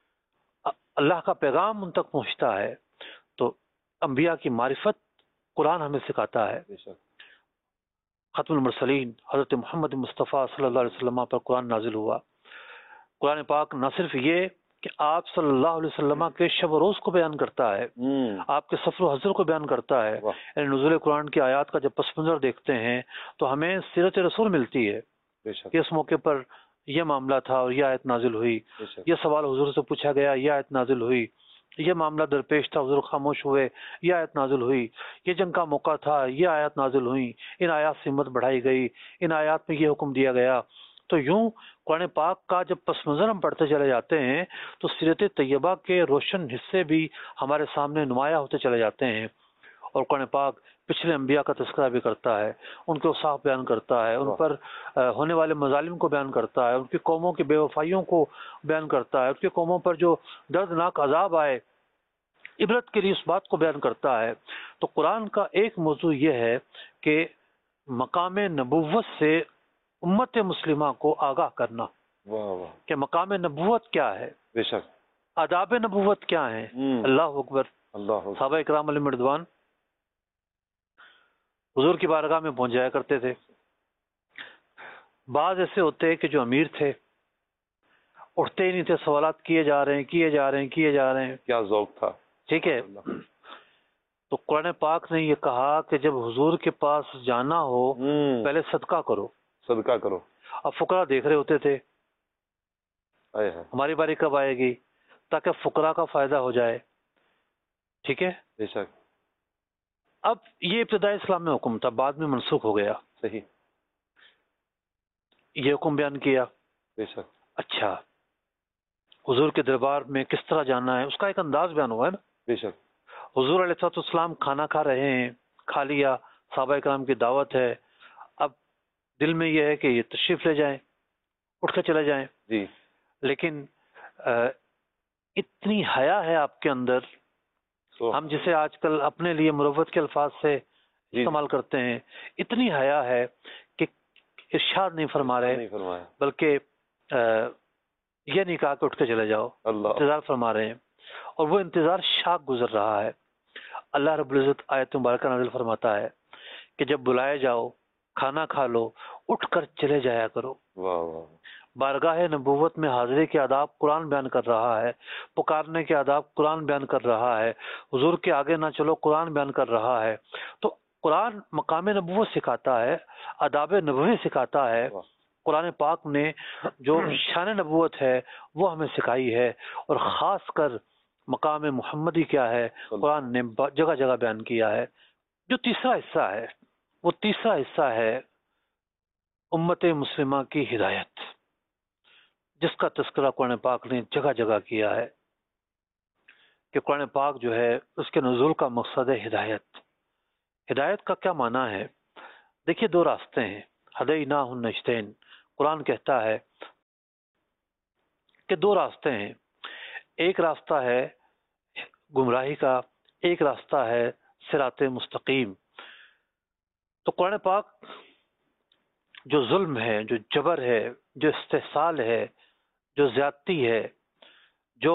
اللہ کا پیغام ان تک پہنچتا ہے، تو انبیاء کی معرفت قرآن ہمیں سکھاتا ہے۔
بے شک،
ختم المرسلین حضرت محمد مصطفیٰ صلی اللہ علیہ وسلم پر قرآن نازل ہوا۔ قرآن پاک نہ صرف یہ کہ آپ صلی اللہ علیہ وسلم کے شب و روز کو بیان کرتا ہے،
ہوں،
آپ کے سفر و حضر کو بیان کرتا ہے،
واہ،
یعنی نزول قرآن کی آیات کا جب پس منظر دیکھتے ہیں تو ہمیں سیرت رسول ملتی ہے
بے شک،
کہ اس موقع پر یہ معاملہ تھا اور یہ آیت نازل ہوئی،
بے شک،
یہ سوال حضور سے پوچھا گیا، یہ آیت نازل ہوئی، یہ معاملہ درپیش تھا حضور خاموش ہوئے، یہ آیت نازل ہوئی، یہ جنگ کا موقع تھا، یہ آیات نازل ہوئی، ان آیات سے ہمت بڑھائی گئی، ان آیات میں یہ حکم دیا گیا۔ تو یوں قرآن پاک کا جب پس منظر ہم پڑھتے چلے جاتے ہیں تو سیرت طیبہ کے روشن حصے بھی ہمارے سامنے نمایاں ہوتے چلے جاتے ہیں، اور قرآن پاک پچھلے انبیاء کا تذکرہ بھی کرتا ہے، ان کے اوصاف بیان کرتا ہے، ان پر ہونے والے مظالم کو بیان کرتا ہے، ان کی قوموں کی بے وفائیوں کو بیان کرتا ہے، ان کی قوموں پر جو دردناک عذاب آئے عبرت کے لیے اس بات کو بیان کرتا ہے۔ تو قرآن کا ایک موضوع یہ ہے کہ مقام نبوت سے امت مسلمہ کو آگاہ کرنا
واہ واہ،
کہ مقام نبوت کیا ہے،
بے شک،
آداب نبوت کیا ہیں۔
ہوں،
اللہ اکبر۔
اللہ اکبر،
صحابہ اکرام علیہ مردوان حضور کی بارگاہ میں پہنچ جایا کرتے تھے۔ بعض ایسے ہوتے کہ جو امیر تھے، اٹھتے ہی نہیں تھے، سوالات کیے جا رہے ہیں کیے جا رہے ہیں کیے جا رہے ہیں،
کیا ذوق تھا،
ٹھیک ہے۔
اللہ،
تو قرآن پاک نے یہ کہا کہ جب حضور کے پاس جانا ہو
ہوں،
پہلے صدقہ کرو۔
صدقہ کرو،
اب فقراء دیکھ رہے ہوتے تھے
آئے ہے،
ہماری باری کب آئے گی تاکہ فقراء کا فائدہ ہو جائے، ٹھیک ہے۔
بے شک،
اب یہ ابتدائی اسلام میں حکم تھا، بعد میں منسوخ ہو گیا،
صحیح،
یہ حکم بیان کیا۔
بے شک،
اچھا حضور کے دربار میں کس طرح جانا ہے اس کا ایک انداز بیان ہوا ہے نا۔
بے شک،
حضور علیہ الصلوۃ والسلام کھانا کھا رہے ہیں، کھا لیا، صحابہ کرام کی دعوت ہے، اب دل میں یہ ہے کہ یہ تشریف لے جائیں، اٹھ کے چلے جائیں،
جی،
لیکن اتنی حیا ہے آپ کے اندر،
تو
ہم جسے آج کل اپنے لیے مروت کے الفاظ سے
جی،
استعمال کرتے ہیں، اتنی حیا ہے کہ ارشاد نہیں فرما رہے،
نہیں فرمایا،
بلکہ یہ نہیں کہا کہ اٹھ کے چلے جاؤ،
اللہ،
انتظار فرما رہے ہیں، اور وہ انتظار شاق گزر رہا ہے۔ اللہ رب العزت آیت مبارکہ نازل فرماتا ہے کہ جب بلائے جاؤ کھانا کھا لو، اٹھ کر چلے جایا کرو۔
واہ واہ،
بارگاہ نبوت میں حاضری کے آداب قرآن بیان کر رہا ہے، پکارنے کے آداب قرآن بیان کر رہا ہے، حضور کے آگے نہ چلو قرآن بیان کر رہا ہے۔ تو قرآن مقام نبوت سکھاتا ہے، آداب نبوی سکھاتا ہے،
واہ،
قرآن پاک نے جو شان نبوت ہے وہ ہمیں سکھائی ہے، اور خاص کر مقام محمدی کیا ہے قرآن نے جگہ جگہ بیان کیا ہے۔ جو تیسرا حصہ ہے وہ تیسرا حصہ ہے امت مسلمہ کی ہدایت، جس کا تذکرہ قرآن پاک نے جگہ جگہ کیا ہے۔ کہ قرآن پاک جو ہے اس کے نزول کا مقصد ہے ہدایت. ہدایت کا کیا معنی ہے؟ دیکھیے دو راستے ہیں، ہدیناہ النجدین. قرآن کہتا ہے کہ دو راستے ہیں، ایک راستہ ہے گمراہی کا، ایک راستہ ہے صراط مستقیم. تو قرآن پاک جو ظلم ہے، جو جبر ہے، جو استحصال ہے، جو زیادتی ہے، جو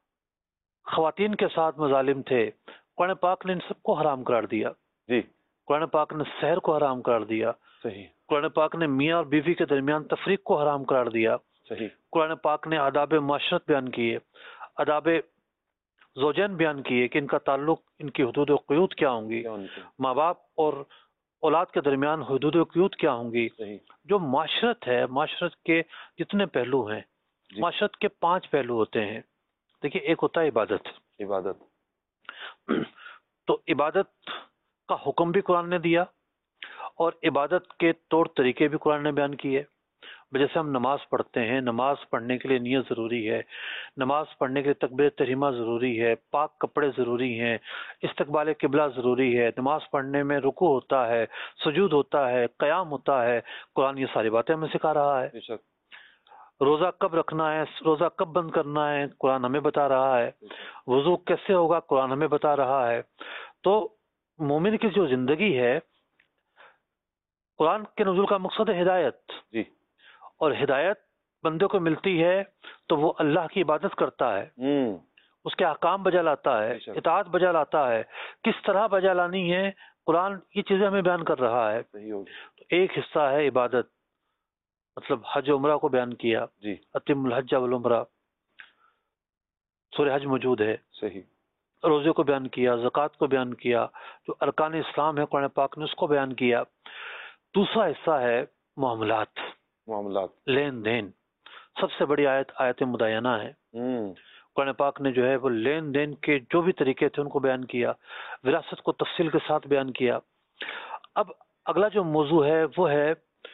خواتین کے ساتھ مظالم تھے، قرآن پاک نے ان سب کو حرام قرار دیا.
جی
قرآن پاک نے سحر کو حرام قرار دیا.
صحیح.
قرآن پاک نے میاں اور بیوی کے درمیان تفریق کو حرام قرار دیا.
صحیح.
قرآن پاک نے آداب معاشرت بیان کیے، آداب زوجین بیان کیے کہ ان کا تعلق، ان کی حدود و قیود کیا ہوں گی، ماں باپ اور اولاد کے درمیان حدود و قیود کیا ہوں گی.
صحیح.
جو معاشرت ہے، معاشرت کے جتنے پہلو ہیں،
جی.
معاشرت کے پانچ پہلو ہوتے ہیں. دیکھیے ایک ہوتا ہے عبادت.
عبادت.
تو عبادت کا حکم بھی قرآن نے دیا اور عبادت کے طور طریقے بھی قرآن نے بیان کیے. جیسے ہم نماز پڑھتے ہیں، نماز پڑھنے کے لیے نیت ضروری ہے، نماز پڑھنے کے لیے تکبیر تحریمہ ضروری ہے، پاک کپڑے ضروری ہیں، استقبال قبلہ ضروری ہے، نماز پڑھنے میں رکوع ہوتا ہے، سجود ہوتا ہے، قیام ہوتا ہے. قرآن یہ ساری باتیں ہمیں سکھا رہا ہے.
بے شک.
روزہ کب رکھنا ہے، روزہ کب بند کرنا ہے، قرآن ہمیں بتا رہا ہے. وضو کیسے ہوگا، قرآن ہمیں بتا رہا ہے. تو مومن کی جو زندگی ہے، قرآن کے نزول کا مقصد ہے ہدایت.
جی.
اور ہدایت بندے کو ملتی ہے تو وہ اللہ کی عبادت کرتا ہے،
ہوں.
اس کے احکام بجا لاتا ہے، اطاعت بجا لاتا ہے. کس طرح بجا لانی ہے، قرآن یہ چیزیں ہمیں بیان کر رہا ہے.
صحیح ہو گیا.
تو ایک حصہ ہے عبادت، مطلب حج عمرہ کو بیان کیا.
جی.
اتم الحج والعمرہ سورہ حج موجود ہے.
صحیح.
روزے کو بیان کیا، زکوٰۃ کو بیان کیا، جو ارکان اسلام ہے قرآن پاک نے اس کو بیان کیا. دوسرا حصہ ہے معاملات،
معاملات،
لین دین. سب سے بڑی آیت آیت مدینہ ہے.
ہوں.
قرآن پاک نے جو ہے وہ لین دین کے جو بھی طریقے تھے ان کو بیان کیا، وراثت کو تفصیل کے ساتھ بیان کیا. اب اگلا جو موضوع ہے وہ ہے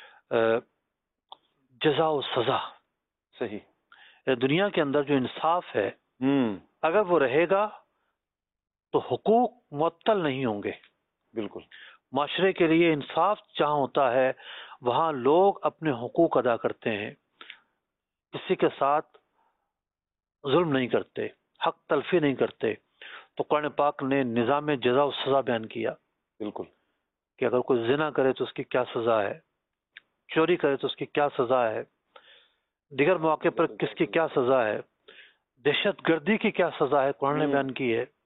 جزا و سزا.
صحیح.
دنیا کے اندر جو انصاف ہے،
ہوں.
اگر وہ رہے گا تو حقوق معطل نہیں ہوں گے.
بالکل.
معاشرے کے لیے انصاف جہاں ہوتا ہے وہاں لوگ اپنے حقوق ادا کرتے ہیں، کسی کے ساتھ ظلم نہیں کرتے، حق تلفی نہیں کرتے. تو قرآن پاک نے نظام جزا و سزا بیان کیا.
بالکل.
کہ اگر کوئی زنا کرے تو اس کی کیا سزا ہے، چوری کرے تو اس کی کیا سزا ہے، دیگر مواقع پر کس کی کیا سزا ہے، دہشت گردی کی کیا سزا ہے، قرآن نے بیان کی ہے.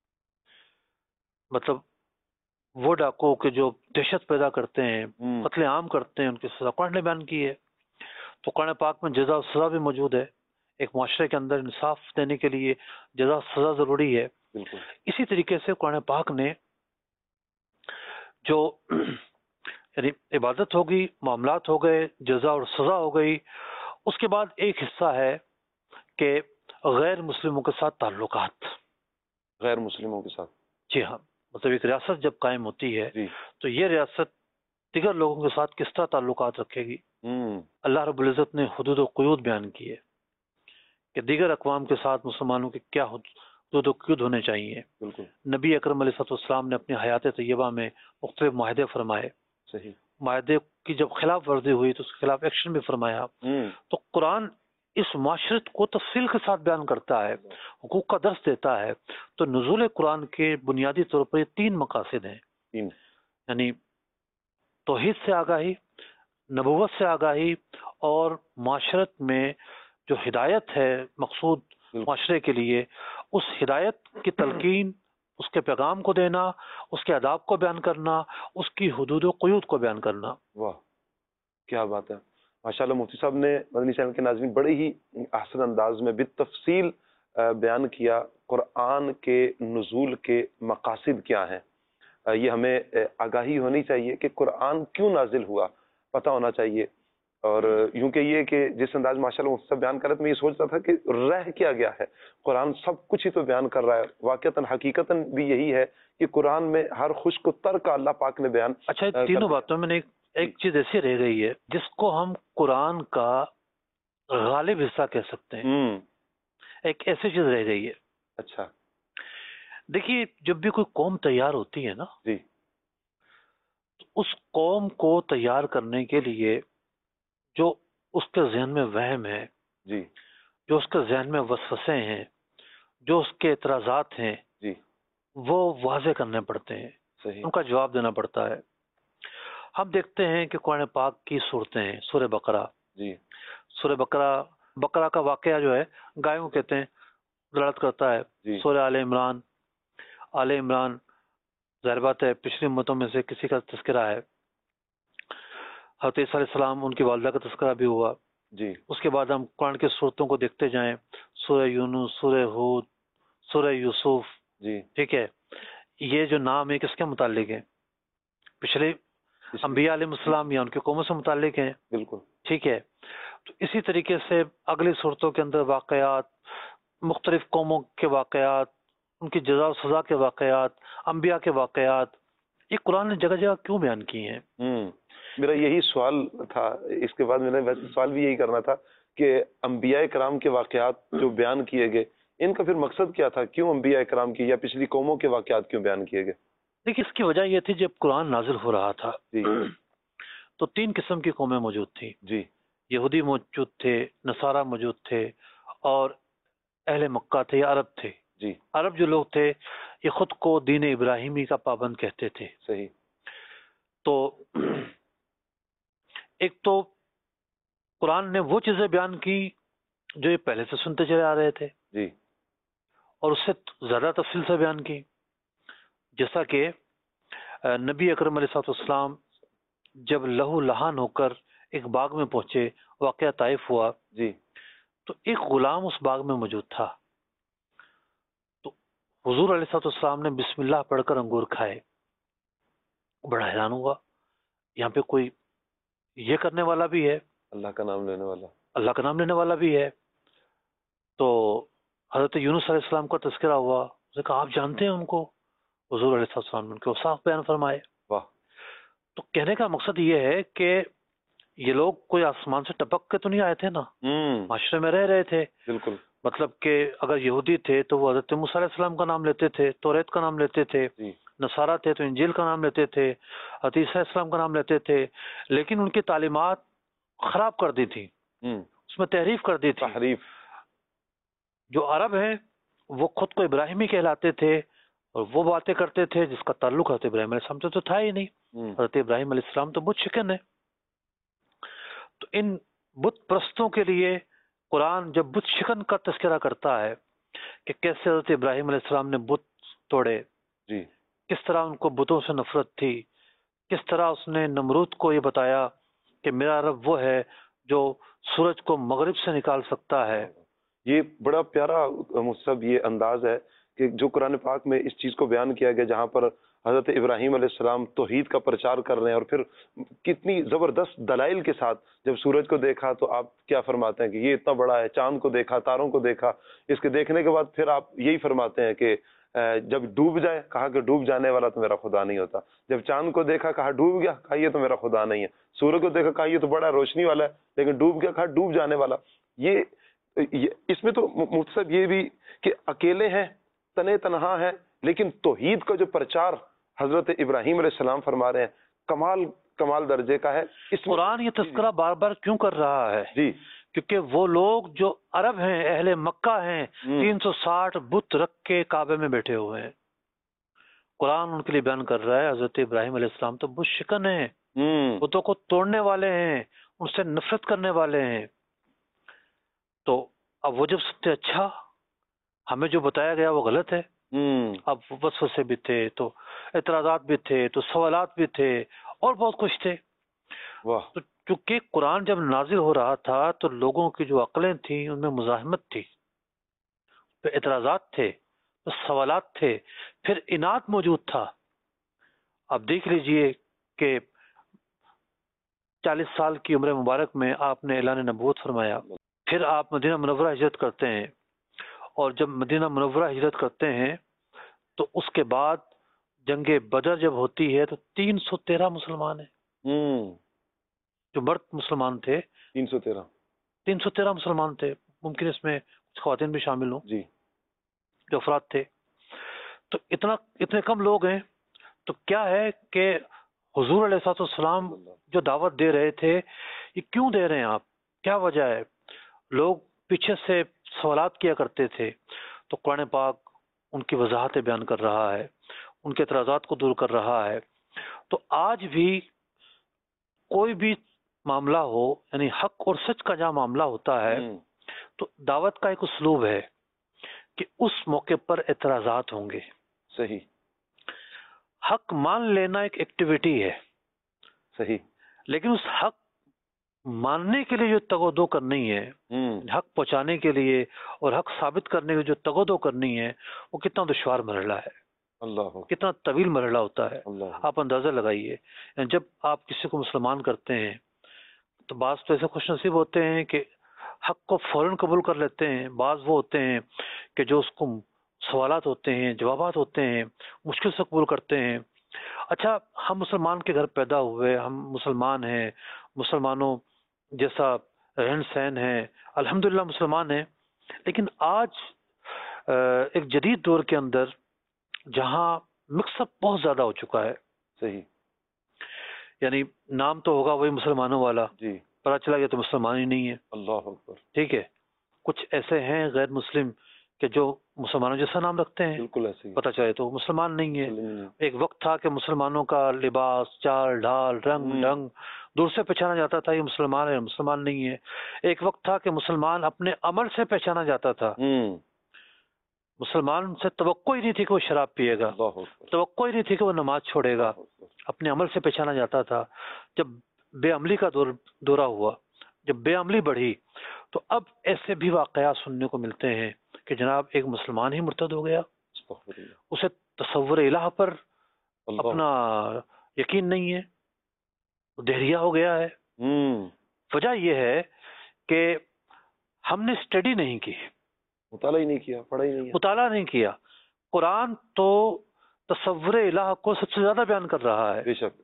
مطلب وہ ڈاکو کے جو دہشت پیدا کرتے ہیں، قتل عام کرتے ہیں، ان کی سزا قرآن نے بیان کی ہے. تو قرآن پاک میں جزا و سزا بھی موجود ہے. ایک معاشرے کے اندر انصاف دینے کے لیے جزا و سزا ضروری ہے.
بالکل.
اسی طریقے سے قرآن پاک نے جو یعنی عبادت ہوگی، معاملات ہو گئے، جزا اور سزا ہو گئی. اس کے بعد ایک حصہ ہے کہ غیر مسلموں کے ساتھ تعلقات.
غیر مسلموں کے ساتھ.
جی ہاں، مطلب ایک ریاست جب قائم ہوتی ہے
جی.
تو یہ ریاست دیگر لوگوں کے ساتھ کس طرح تعلقات رکھے گی.
ہوں.
اللہ رب العزت نے حدود و قیود بیان کی ہے کہ دیگر اقوام کے ساتھ مسلمانوں کے کیا حدود و قیود ہونے چاہیے.
بالکل.
نبی اکرم علیہ الصلوۃ والسلام نے اپنی حیات طیبہ میں مختلف معاہدے فرمائے.
صحیح.
معاہدے کی جب خلاف ورزی ہوئی تو اس کے خلاف ایکشن بھی فرمایا.
ہوں.
تو قرآن اس معاشرت کو تفصیل کے ساتھ بیان کرتا ہے، حقوق کا درس دیتا ہے. تو نزول قرآن کے بنیادی طور پر یہ تین مقاصد ہیں.
تین.
یعنی توحید سے آگاہی، نبوت سے آگاہی، اور معاشرت میں جو ہدایت ہے مقصود معاشرے کے لیے، اس ہدایت کی تلقین، اس کے پیغام کو دینا، اس کے آداب کو بیان کرنا، اس کی حدود و قیود کو بیان کرنا.
واہ کیا بات ہے. ماشاءاللہ مفتی صاحب نے مدنی چینل کے ناظرین بڑے ہی احسن انداز میں بالتفصیل بیان کیا قرآن کے نزول کے مقاصد کیا ہیں. یہ ہمیں آگاہی ہونی چاہیے کہ قرآن کیوں نازل ہوا، پتہ ہونا چاہیے. اور یوں کہ یہ کہ جس انداز ماشاء اللہ سب بیان کر رہے تھے، میں یہ سوچتا تھا کہ رہ کیا گیا ہے. قرآن سب کچھ ہی تو بیان کر رہا ہے. واقعتاً حقیقتاً بھی یہی ہے کہ قرآن میں ہر خشک و تر کا اللہ پاک نے بیان.
اچھا تینوں باتوں میں ایک ایک چیز ایسی رہ گئی ہے جس کو ہم قرآن کا غالب حصہ کہہ سکتے ہیں. ایک ایسی چیز رہ گئی ہے.
اچھا.
دیکھیے جب بھی کوئی قوم تیار ہوتی ہے نا،
جی
تو اس قوم کو تیار کرنے کے لیے جو اس کے ذہن میں وہم ہے،
جی
جو اس کے ذہن میں وسوسے ہیں، جو اس کے اعتراضات ہیں،
جی
وہ واضح کرنے پڑتے ہیں،
صحیح
ان کا جواب دینا پڑتا ہے۔ ہم دیکھتے ہیں کہ قرآن پاک کی صورتیں ہیں، سورہ بقرہ
جی
سورہ بقرہ بقرہ کا واقعہ جو ہے گایوں کہتے ہیں، دلالت کرتا ہے۔
جی
سورہ آل عمران آل عمران ظاہر بات ہے پچھلی امتوں میں سے کسی کا تذکرہ ہے۔ حضرت عیسیٰ علیہ السلام ان کی والدہ کا تذکرہ بھی ہوا۔
جی
اس کے بعد ہم قرآن کی صورتوں کو دیکھتے جائیں، سورہ یونس، سورہ ہود، سورہ یوسف،
جی
ٹھیک ہے، یہ جو نام ہے کس کے متعلق ہیں؟ پچھلے انبیاء علیہ السلام یا ان کی قوموں سے متعلق ہیں،
بالکل
ٹھیک ہے۔ تو اسی طریقے سے اگلی صورتوں کے اندر واقعات، مختلف قوموں کے واقعات، ان کی جزا و سزا کے واقعات، انبیاء کے واقعات، یہ قرآن نے جگہ جگہ کیوں بیان کی ہیں؟
ہوں میرا یہی سوال تھا، اس کے بعد میں نے ویسے سوال بھی یہی کرنا تھا کہ انبیاء کرام کے واقعات جو بیان کیے گئے، ان کا پھر مقصد کیا تھا؟ کیوں انبیاء کرام کی یا پچھلی قوموں کے واقعات کیوں بیان کیے گئے؟
دیکھیے اس کی وجہ یہ تھی جب قرآن نازل ہو رہا تھا
جی
تو تین قسم کی قومیں موجود تھیں،
جی
یہودی موجود تھے، نصارہ موجود تھے، اور اہل مکہ تھے یا عرب تھے۔
جی
عرب جو لوگ تھے یہ خود کو دین ابراہیمی کا پابند کہتے تھے۔
صحیح
تو ایک تو قرآن نے وہ چیزیں بیان کی جو یہ پہلے سے سنتے چلے آ رہے تھے،
جی
اور اس سے زیادہ تفصیل سے بیان کی، جیسا کہ نبی اکرم علیہ الصلوۃ والسلام جب لہو لہان ہو کر ایک باغ میں پہنچے، واقعہ طائف ہوا،
جی
تو ایک غلام اس باغ میں موجود تھا۔ تو حضور علیہ الصلوۃ والسلام نے بسم اللہ پڑھ کر انگور کھائے، بڑا حیران ہوا، یہاں پہ کوئی یہ کرنے والا بھی ہے،
اللہ کا نام لینے والا۔
اللہ کا نام لینے والا بھی ہے۔ تو حضرت یونس علیہ السلام کا تذکرہ ہوا، اس نے کہا آپ جانتے ہیں ان کو؟ حضور علیہ السلام نے ان کو صاف بیان فرمائے۔
واہ
تو کہنے کا مقصد یہ ہے کہ یہ لوگ کوئی آسمان سے ٹپک کے تو نہیں آئے تھے نا،
ہوں
معاشرے میں رہ رہے تھے۔
بالکل
مطلب کہ اگر یہودی تھے تو وہ حضرت موسیٰ علیہ السلام کا نام لیتے تھے، توریت کا نام لیتے تھے،
جی
نصارہ تھے تو انجیل کا نام لیتے تھے، حضرت عیسیٰ علیہ السلام کا نام لیتے تھے، لیکن ان کی تعلیمات خراب کر دی تھی،
ہوں
اس میں تحریف کر دی تھی۔
تحریف
جو عرب ہیں وہ خود کو ابراہیمی کہلاتے تھے اور وہ باتیں کرتے تھے جس کا تعلق حضرت ابراہیم علیہ السلام سے تو تھا ہی نہیں۔
ہوں
حضرت ابراہیم علیہ السلام تو بت شکن ہے۔ تو ان بت پرستوں کے لیے قرآن جب بت شکن کا تذکرہ کرتا ہے کہ کیسے حضرت ابراہیم علیہ السلام نے بت توڑے،
جی
کس طرح ان کو بتوں سے نفرت تھی، کس طرح اس نے نمرود کو یہ بتایا کہ میرا رب وہ ہے جو سورج کو مغرب سے نکال سکتا ہے۔
یہ بڑا پیارا مصب یہ انداز ہے کہ جو قرآن پاک میں اس چیز کو بیان کیا گیا، جہاں پر حضرت ابراہیم علیہ السلام توحید کا پرچار کر رہے ہیں، اور پھر کتنی زبردست دلائل کے ساتھ جب سورج کو دیکھا تو آپ کیا فرماتے ہیں کہ یہ اتنا بڑا ہے، چاند کو دیکھا، تاروں کو دیکھا، اس کے دیکھنے کے بعد پھر آپ یہی فرماتے ہیں کہ جب ڈوب جائے کہا کہ ڈوب جانے والا تو میرا خدا نہیں ہوتا، جب چاند کو دیکھا کہا ڈوب گیا، کہا یہ تو میرا خدا نہیں ہے، سورج کو دیکھا کہا یہ تو بڑا روشنی والا ہے، لیکن ڈوب گیا کہا ڈوب جانے والا۔ یہ اس میں تو مقصد یہ بھی کہ اکیلے ہیں، تنے تنہا ہیں، لیکن توحید کا جو پرچار حضرت ابراہیم علیہ السلام فرما رہے ہیں کمال کمال درجے کا ہے۔ اس
قرآن یہ تذکرہ بار بار کیوں کر رہا ہے؟
جی
کیونکہ وہ لوگ جو عرب ہیں، اہل مکہ ہیں، تین سو ساٹھ بت رکھ کے کعبے میں بیٹھے ہوئے ہیں۔ قرآن ان کے لیے بیان کر رہا ہے حضرت ابراہیم علیہ السلام تو بت شکن ہیں،
ہوں
بتوں کو توڑنے والے ہیں، ان سے نفرت کرنے والے ہیں۔ تو اب وہ جب سب سے اچھا ہمیں جو بتایا گیا وہ غلط ہے،
ہوں
اب وسوسے بھی تھے، تو اعتراضات بھی تھے، تو سوالات بھی تھے، اور بہت کچھ تھے۔
واہ
تو چونکہ قرآن جب نازل ہو رہا تھا تو لوگوں کی جو عقلیں تھیں ان میں مزاحمت تھی، تو اعتراضات تھے، تو سوالات تھے، پھر اناد موجود تھا۔ اب دیکھ لیجئے کہ چالیس سال کی عمر مبارک میں آپ نے اعلان نبوت فرمایا، پھر آپ مدینہ منورہ ہجرت کرتے ہیں، اور جب مدینہ منورہ ہجرت کرتے ہیں تو اس کے بعد جنگ بدر جب ہوتی ہے تو تین سو تیرہ مسلمان ہیں،
ہوں
جو مرد مسلمان تھے
تین سو تیرہ
تین سو تیرہ مسلمان تھے، ممکن اس میں کچھ خواتین بھی شامل ہوں
جی
جو افراد تھے۔ تو اتنا اتنے کم لوگ ہیں، تو کیا ہے کہ حضور علیہ الصلوۃ والسلام جو دعوت دے رہے تھے یہ کیوں دے رہے ہیں آپ، کیا وجہ ہے؟ لوگ پیچھے سے سوالات کیا کرتے تھے، تو قرآن پاک ان کی وضاحتیں بیان کر رہا ہے، ان کے اعتراضات کو دور کر رہا ہے۔ تو آج بھی کوئی بھی معاملہ ہو، یعنی حق اور سچ کا جہاں معاملہ ہوتا ہے تو دعوت کا ایک اسلوب ہے کہ اس موقع پر اعتراضات ہوں گے۔
صحیح۔
حق مان لینا ایک ایکٹیویٹی ہے،
صحیح،
لیکن اس حق ماننے کے لیے جو تگ و دو کرنی ہے، حق پہنچانے کے لیے اور حق ثابت کرنے کی جو تگ و دو کرنی ہے، وہ کتنا دشوار مرحلہ ہے،
اللہ
کتنا طویل مرحلہ ہوتا ہے۔
اللہ
آپ اندازہ لگائیے، جب آپ کسی کو مسلمان کرتے ہیں تو بعض تو ایسے خوش نصیب ہوتے ہیں کہ حق کو فوراً قبول کر لیتے ہیں، بعض وہ ہوتے ہیں کہ جو اس کو سوالات ہوتے ہیں، جوابات ہوتے ہیں، مشکل سے قبول کرتے ہیں۔ اچھا، ہم مسلمان کے گھر پیدا ہوئے، ہم مسلمان ہیں، مسلمانوں جیسا رہن سہن ہے، الحمدللہ مسلمان ہیں، لیکن آج ایک جدید دور کے اندر جہاں مکس اپ بہت زیادہ ہو چکا ہے،
صحیح،
یعنی نام تو ہوگا وہی مسلمانوں والا،
جی،
پتہ چلا گیا تو مسلمان ہی نہیں ہے،
اللہ اکبر،
ٹھیک ہے۔ کچھ ایسے ہیں غیر مسلم کہ جو مسلمانوں جیسا نام رکھتے ہیں،
بالکل ایسے ہی،
پتہ چلے تو مسلمان نہیں ہے۔
مسلم نہیں۔
ایک وقت تھا کہ مسلمانوں کا لباس، چال ڈھال، رنگ
ہم،
ڈھنگ دور سے پہچانا جاتا تھا، یہ مسلمان ہے، مسلمان نہیں ہے۔ ایک وقت تھا کہ مسلمان اپنے عمل سے پہچانا جاتا تھا،
ہم،
مسلمان سے توقع ہی نہیں تھی کہ وہ شراب پیے گا،
اللہ اکبر،
توقع ہی نہیں تھی کہ وہ نماز چھوڑے گا،
اللہ اکبر،
اپنے عمل سے پہچانا جاتا تھا۔ جب بے عملی کا دور دورہ ہوا، جب بے عملی بڑھی، تو اب ایسے بھی واقعات سننے کو ملتے ہیں کہ جناب ایک مسلمان ہی مرتد ہو گیا،
استغفر اللہ،
اسے تصور الہ پر
اللہ،
اپنا یقین نہیں ہے، وہ دہریہ ہو گیا ہے۔
ہم،
وجہ یہ ہے کہ ہم نے اسٹڈی نہیں کی،
مطالعہ ہی نہیں کیا، پڑھا ہی نہیں ہے،
مطالعہ نہیں کیا۔ قرآن تو تصور الہ کو سب سے زیادہ بیان کر رہا ہے،
بے شک،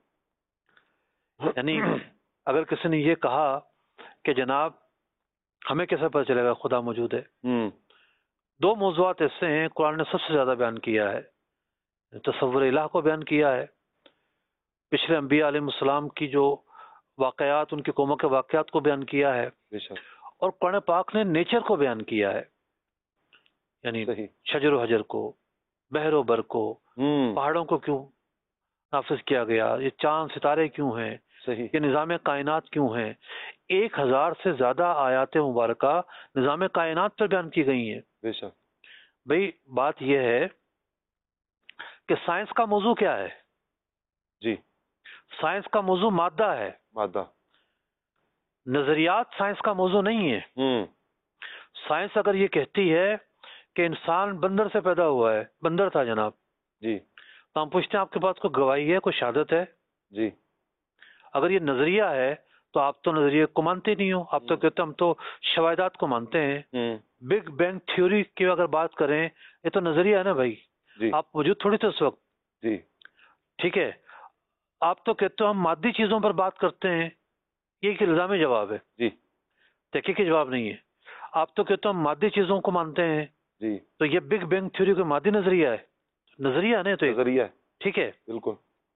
یعنی اگر کسی نے یہ کہا کہ جناب ہمیں کیسے پتہ چلے گا خدا موجود ہے،
ہم،
دو موضوعات ایسے ہیں قرآن نے سب سے زیادہ بیان کیا ہے، تصور الہ کو بیان کیا ہے، پچھلے انبیاء علیہ السلام کی جو واقعات، ان کی قوموں کے واقعات کو بیان کیا ہے،
بے شک،
اور قرآن پاک نے نیچر کو بیان کیا ہے، یعنی
صحیح،
شجر و حجر کو، بحر و بر کو،
ہم،
پہاڑوں کو کیوں نافذ کیا گیا، یہ چاند ستارے کیوں ہیں،
صحیح،
یہ نظام کائنات کیوں ہیں۔ ایک ہزار سے زیادہ آیات مبارکہ نظام کائنات پر بیان کی گئی ہیں۔
بے شک،
بھئی بات یہ ہے کہ سائنس کا موضوع کیا ہے؟
جی،
سائنس کا موضوع مادہ ہے،
مادہ،
نظریات سائنس کا موضوع نہیں ہے۔
ہم،
سائنس اگر یہ کہتی ہے کہ انسان بندر سے پیدا ہوا ہے، بندر تھا جناب،
جی،
تو ہم پوچھتے ہیں آپ کے پاس کوئی گواہی ہے، کوئی شہادت ہے؟
جی،
اگر یہ نظریہ ہے تو آپ تو نظریے کو مانتے نہیں ہو، آپ تو کہتے ہیں ہم تو شواہدات کو مانتے ہیں۔
ہم،
بگ بینگ تھیوری کی اگر بات کریں، یہ تو نظریہ ہے نا بھائی،
جی،
آپ موجود تھوڑی تھے اس وقت،
جی،
ٹھیک ہے۔ آپ تو کہتے ہو ہم مادی چیزوں پر بات کرتے ہیں، یہ ایک الزامی جواب ہے،
جی،
تحقیقی جواب نہیں ہے۔ آپ تو کہتے ہو ہم مادی چیزوں کو مانتے ہیں،
جی،
تو یہ بگ بینگ تھیوری کوئی مادی نظریہ ہے؟ نظریہ ہے نا تو ایک،
نظریہ ہے،
ٹھیک ہے۔
بالکل،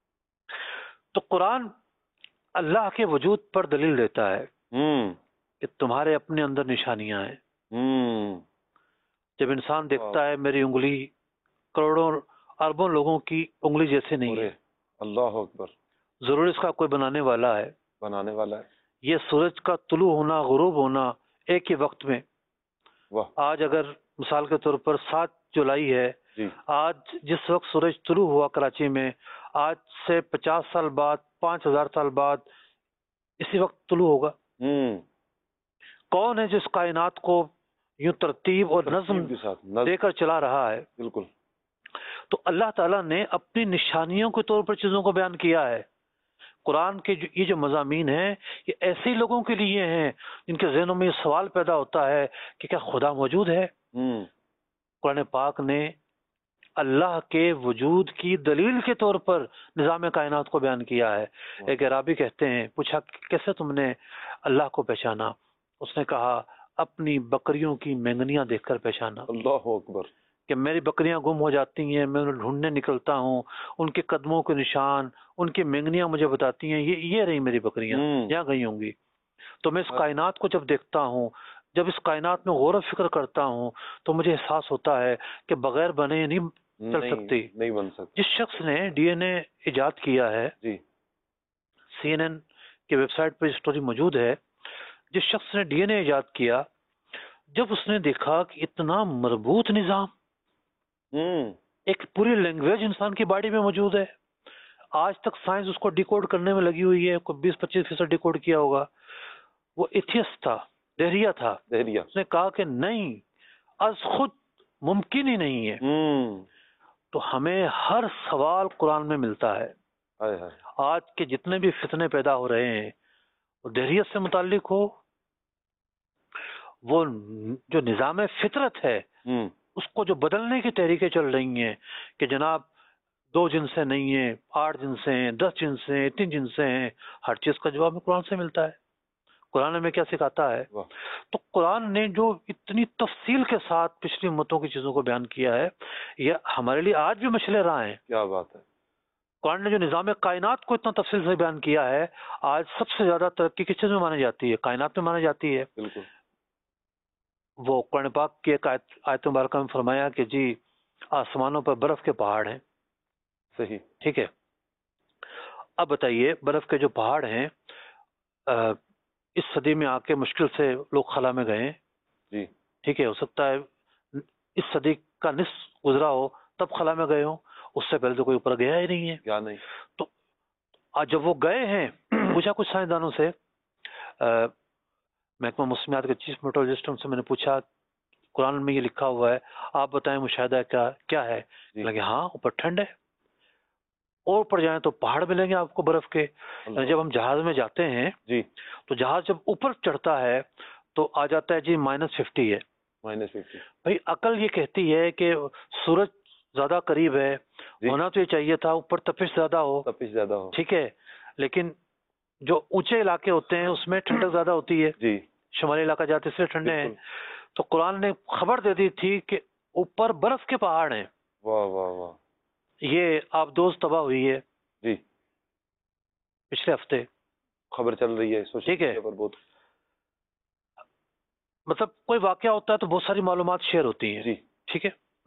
تو قرآن اللہ کے وجود پر دلیل دیتا ہے
ہم،
کہ تمہارے اپنے اندر نشانیاں ہیں۔
ہم،
جب انسان دیکھتا ہے میری انگلی کروڑوں اربوں لوگوں کی انگلی جیسے نہیں
اور
ہے،
اللہ اکبر،
ضرور اس کا کوئی بنانے والا ہے۔
بنانے والا ہے،
یہ سورج کا طلوع ہونا، غروب ہونا ایک ہی وقت میں،
واہ،
آج اگر مثال کے طور پر سات جولائی ہے،
جی،
آج جس وقت سورج طلوع ہوا کراچی میں، آج سے پچاس سال بعد، پانچ ہزار سال بعد اسی وقت طلوع ہوگا۔
ہم،
کون ہے جس کائنات کو یوں ترتیب اور نظم
ترتیب کے ساتھ، نظم،
دے کر چلا رہا ہے؟
بالکل،
تو اللہ تعالیٰ نے اپنی نشانیوں کے طور پر چیزوں کو بیان کیا ہے۔ قرآن کے جو یہ جو مضامین ہیں، یہ ایسے لوگوں کے لیے ہیں جن کے ذہنوں میں یہ سوال پیدا ہوتا ہے کہ کیا خدا موجود ہے؟
ہم،
قرآن پاک نے اللہ کے وجود کی دلیل کے طور پر نظام کائنات کو بیان کیا ہے۔ ایک عرابی کہتے ہیں، پوچھا کیسے تم نے اللہ کو پہچانا؟ اس نے کہا اپنی بکریوں کی مینگنیاں دیکھ کر پہچانا۔
اللہ اکبر،
کہ میری بکریاں گم ہو جاتی ہیں، میں انہیں ڈھونڈنے نکلتا ہوں، ان کے قدموں کے نشان، ان کی مینگنیاں مجھے بتاتی ہیں یہ یہ رہی میری بکریاں،
ہوں
یہاں گئی ہوں گی۔ تو میں اس کائنات کو جب دیکھتا ہوں، جب اس کائنات میں غور و فکر کرتا ہوں، تو مجھے احساس ہوتا ہے کہ بغیر بنے نہیں چل
نہیں
سکتی۔
نہیں بن سکتی۔
جس شخص نے ڈی این اے ایجاد کیا ہے،
جی
سی این این کی ویب سائٹ پہ اسٹوری موجود ہے، جس شخص نے ڈی این اے ایجاد کیا، جب اس نے دیکھا کہ اتنا مربوط نظام،
ہوں
ایک پوری لینگویج انسان کی باڈی میں موجود ہے، آج تک سائنس اس کو ڈیکوڈ کرنے میں لگی ہوئی ہے، کوئی بیس پچیس فیصد ڈیکوڈ کیا ہوگا۔ وہ ایتھیسٹ تھا، دہریہ تھا،
دہلیہ۔
اس نے کہا کہ نہیں، از خود ممکن ہی نہیں ہے۔
ہوں
تو ہمیں ہر سوال قرآن میں ملتا ہے۔
ہائے ہائے۔
آج کے جتنے بھی فتنے پیدا ہو رہے ہیں وہ دہریت سے متعلق ہو، وہ جو نظام فطرت ہے
ہوں
اس کو جو بدلنے کی تحریکیں چل رہی ہیں کہ جناب دو جنسیں نہیں ہیں، آٹھ جنسیں ہیں، دس جنسیں ہیں، تین جنسیں ہیں، ہر چیز کا جواب قرآن سے ملتا ہے۔ قرآن ہمیں کیا سکھاتا ہے؟
واہ۔
تو قرآن نے جو اتنی تفصیل کے ساتھ پچھلی امتوں کی چیزوں کو بیان کیا ہے، یہ ہمارے لیے آج بھی مشعل راہ ہیں۔
کیا بات ہے۔
قرآن نے جو نظام کائنات کو اتنا تفصیل سے بیان کیا ہے، آج سب سے زیادہ ترقی کس چیز میں مانی جاتی ہے؟ کائنات میں مانی جاتی ہے۔
بالکل۔
وہ قرآن پاک کی ایک آیت آیت مبارکہ میں فرمایا کہ جی آسمانوں پر برف کے پہاڑ ہیں،
صحیح۔
ٹھیک ہے۔ اب بتائیے برف کے جو پہاڑ ہیں، اس صدی میں آ کے مشکل سے لوگ خلا میں گئے،
جی
ٹھیک ہے، ہو سکتا ہے اس صدی کا نصف گزرا ہو تب خلا میں گئے ہوں، اس سے پہلے تو کوئی اوپر گیا ہی نہیں ہے۔
کیا نہیں۔
تو آج جب وہ گئے ہیں، پوچھا کچھ سائنسدانوں سے، محکمہ موسمیات کے چیف میٹرولوجسٹ سے میں نے پوچھا قرآن میں یہ لکھا ہوا ہے، آپ بتائیں مشاہدہ کیا کیا ہے؟
جی۔
لگے ہاں اوپر ٹھنڈ ہے، اور اوپر جائیں تو پہاڑ ملیں گے آپ کو برف کے۔ یعنی جب ہم جہاز میں جاتے ہیں
جی
تو جہاز جب اوپر چڑھتا ہے تو آ جاتا ہے جی مائنس ففٹی ہے۔
Minus fifty.
بھائی عقل یہ کہتی ہے کہ سورج زیادہ قریب ہے،
جی۔
ہونا تو یہ چاہیے تھا اوپر تپش زیادہ ہو،
تپش زیادہ ہو۔
ٹھیک ہے، لیکن جو اونچے علاقے ہوتے ہیں اس میں ٹھنڈک زیادہ ہوتی ہے،
جی
شمالی علاقہ جاتے اس لیے ٹھنڈے ہیں۔
بالکل۔
تو قرآن نے خبر دے دی تھی کہ اوپر برف کے پہاڑ ہیں۔
واہ واہ واہ۔
یہ آبدوز تباہ ہوئی ہے
جی
پچھلے ہفتے،
خبر چل رہی ہے سوشل
ٹھیک ہے،
میڈیا پر بہت۔
مطلب کوئی واقعہ ہوتا ہے تو بہت ساری معلومات شیئر ہوتی ہیں،
جی
ٹھیک ہے۔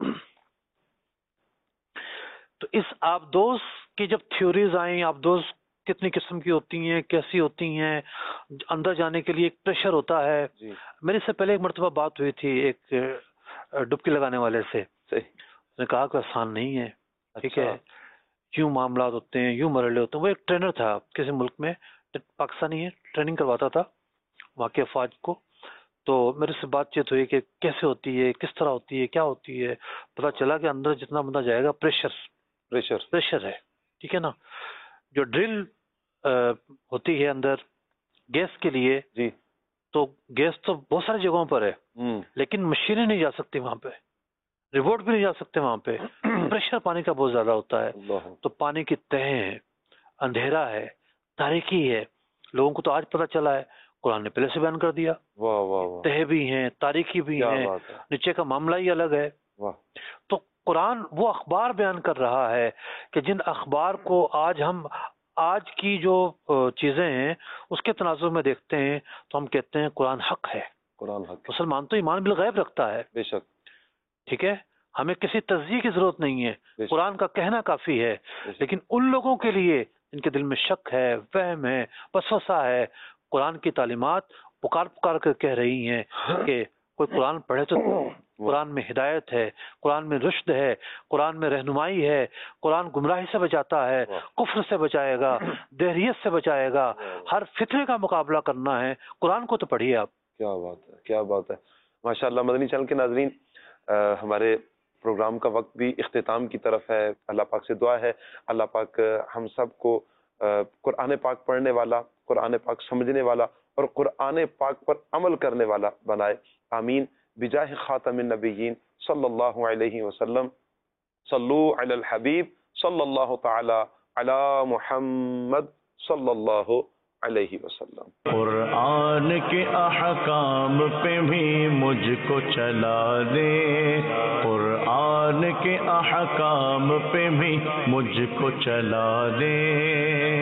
تو اس آبدوز کی جب تھیوریز آئیں، آبدوز کتنی قسم کی ہوتی ہیں، کیسی ہوتی ہیں، اندر جانے کے لیے ایک پریشر ہوتا ہے۔
جی
میرے سے پہلے ایک مرتبہ بات ہوئی تھی ایک ڈبکی لگانے والے سے،
صحیح۔
اس نے کہا کہ آسان نہیں ہے، ٹھیک
اچھا۔
ہے، یوں معاملات ہوتے ہیں، یوں مرحلے ہوتے ہیں۔ وہ ایک ٹرینر تھا کسی ملک میں، پاکستانی ہے، ٹریننگ کرواتا تھا وہاں کے افواج کو۔ تو میرے سے بات چیت ہوئی کہ کیسے ہوتی ہے، کس طرح ہوتی ہے، کیا ہوتی ہے۔ پتہ چلا کہ اندر جتنا بندہ جائے گا پریشر
پریشر
پریشر ہے، ٹھیک ہے نا۔ جو ڈرل ہوتی ہے اندر گیس کے لیے،
جی
تو گیس تو بہت ساری جگہوں پر ہے،
ہوں
لیکن مشینیں نہیں جا سکتی وہاں پہ، ریبوٹ بھی نہیں جا سکتے وہاں پہ، پریشر پانی کا بہت زیادہ ہوتا ہے۔
اللہ۔
تو پانی کی تہیں ہیں، اندھیرا ہے، تاریکی ہے، لوگوں کو تو آج پتہ چلا ہے، قرآن نے پہلے سے بیان کر دیا۔
واہ واہ واہ۔
تہیں بھی ہیں، تاریکی بھی
کیا
ہیں،
بات ہے۔
نیچے کا معاملہ ہی الگ ہے۔
واہ۔
تو قرآن وہ اخبار بیان کر رہا ہے کہ جن اخبار کو آج ہم آج کی جو چیزیں ہیں اس کے تناظر میں دیکھتے ہیں تو ہم کہتے ہیں قرآن حق ہے۔
قرآن حق۔
مسلمان تو ایمان بالغیب رکھتا ہے،
بے شک۔
ٹھیک ہے، ہمیں کسی تجزیے کی ضرورت نہیں ہے،
بے شک۔
قرآن کا کہنا کافی ہے۔
بے شک۔
لیکن ان لوگوں کے لیے جن کے دل میں شک ہے، وہم ہے، وسوسہ ہے، قرآن کی تعلیمات پکار پکار کر کہہ رہی ہیں کہ کوئی قرآن پڑھے تو قرآن میں ہدایت ہے، قرآن میں رشد ہے، قرآن میں رہنمائی ہے، قرآن گمراہی سے بچاتا ہے، کفر سے بچائے گا، دہریت سے بچائے گا، ہر فتنے کا مقابلہ کرنا ہے، قرآن کو تو پڑھیے آپ۔
کیا بات ہے، کیا بات ہے، ماشاء اللہ۔ مدنی چینل کے ناظرین، ہمارے پروگرام کا وقت بھی اختتام کی طرف ہے۔ اللہ پاک سے دعا ہے اللہ پاک ہم سب کو قرآن پاک پڑھنے والا، قرآن پاک سمجھنے والا اور قرآن پاک پر عمل کرنے والا بنائے، آمین، بجاہ خاتم النبیین صلی اللہ علیہ وسلم۔ صلو علی الحبیب صلی اللہ تعالی علی محمد صلی اللہ علیہ وسلم۔
قرآن کے احکام پہ بھی مجھ کو چلا دے، قرآن کے احکام پہ بھی مجھ کو چلا دے۔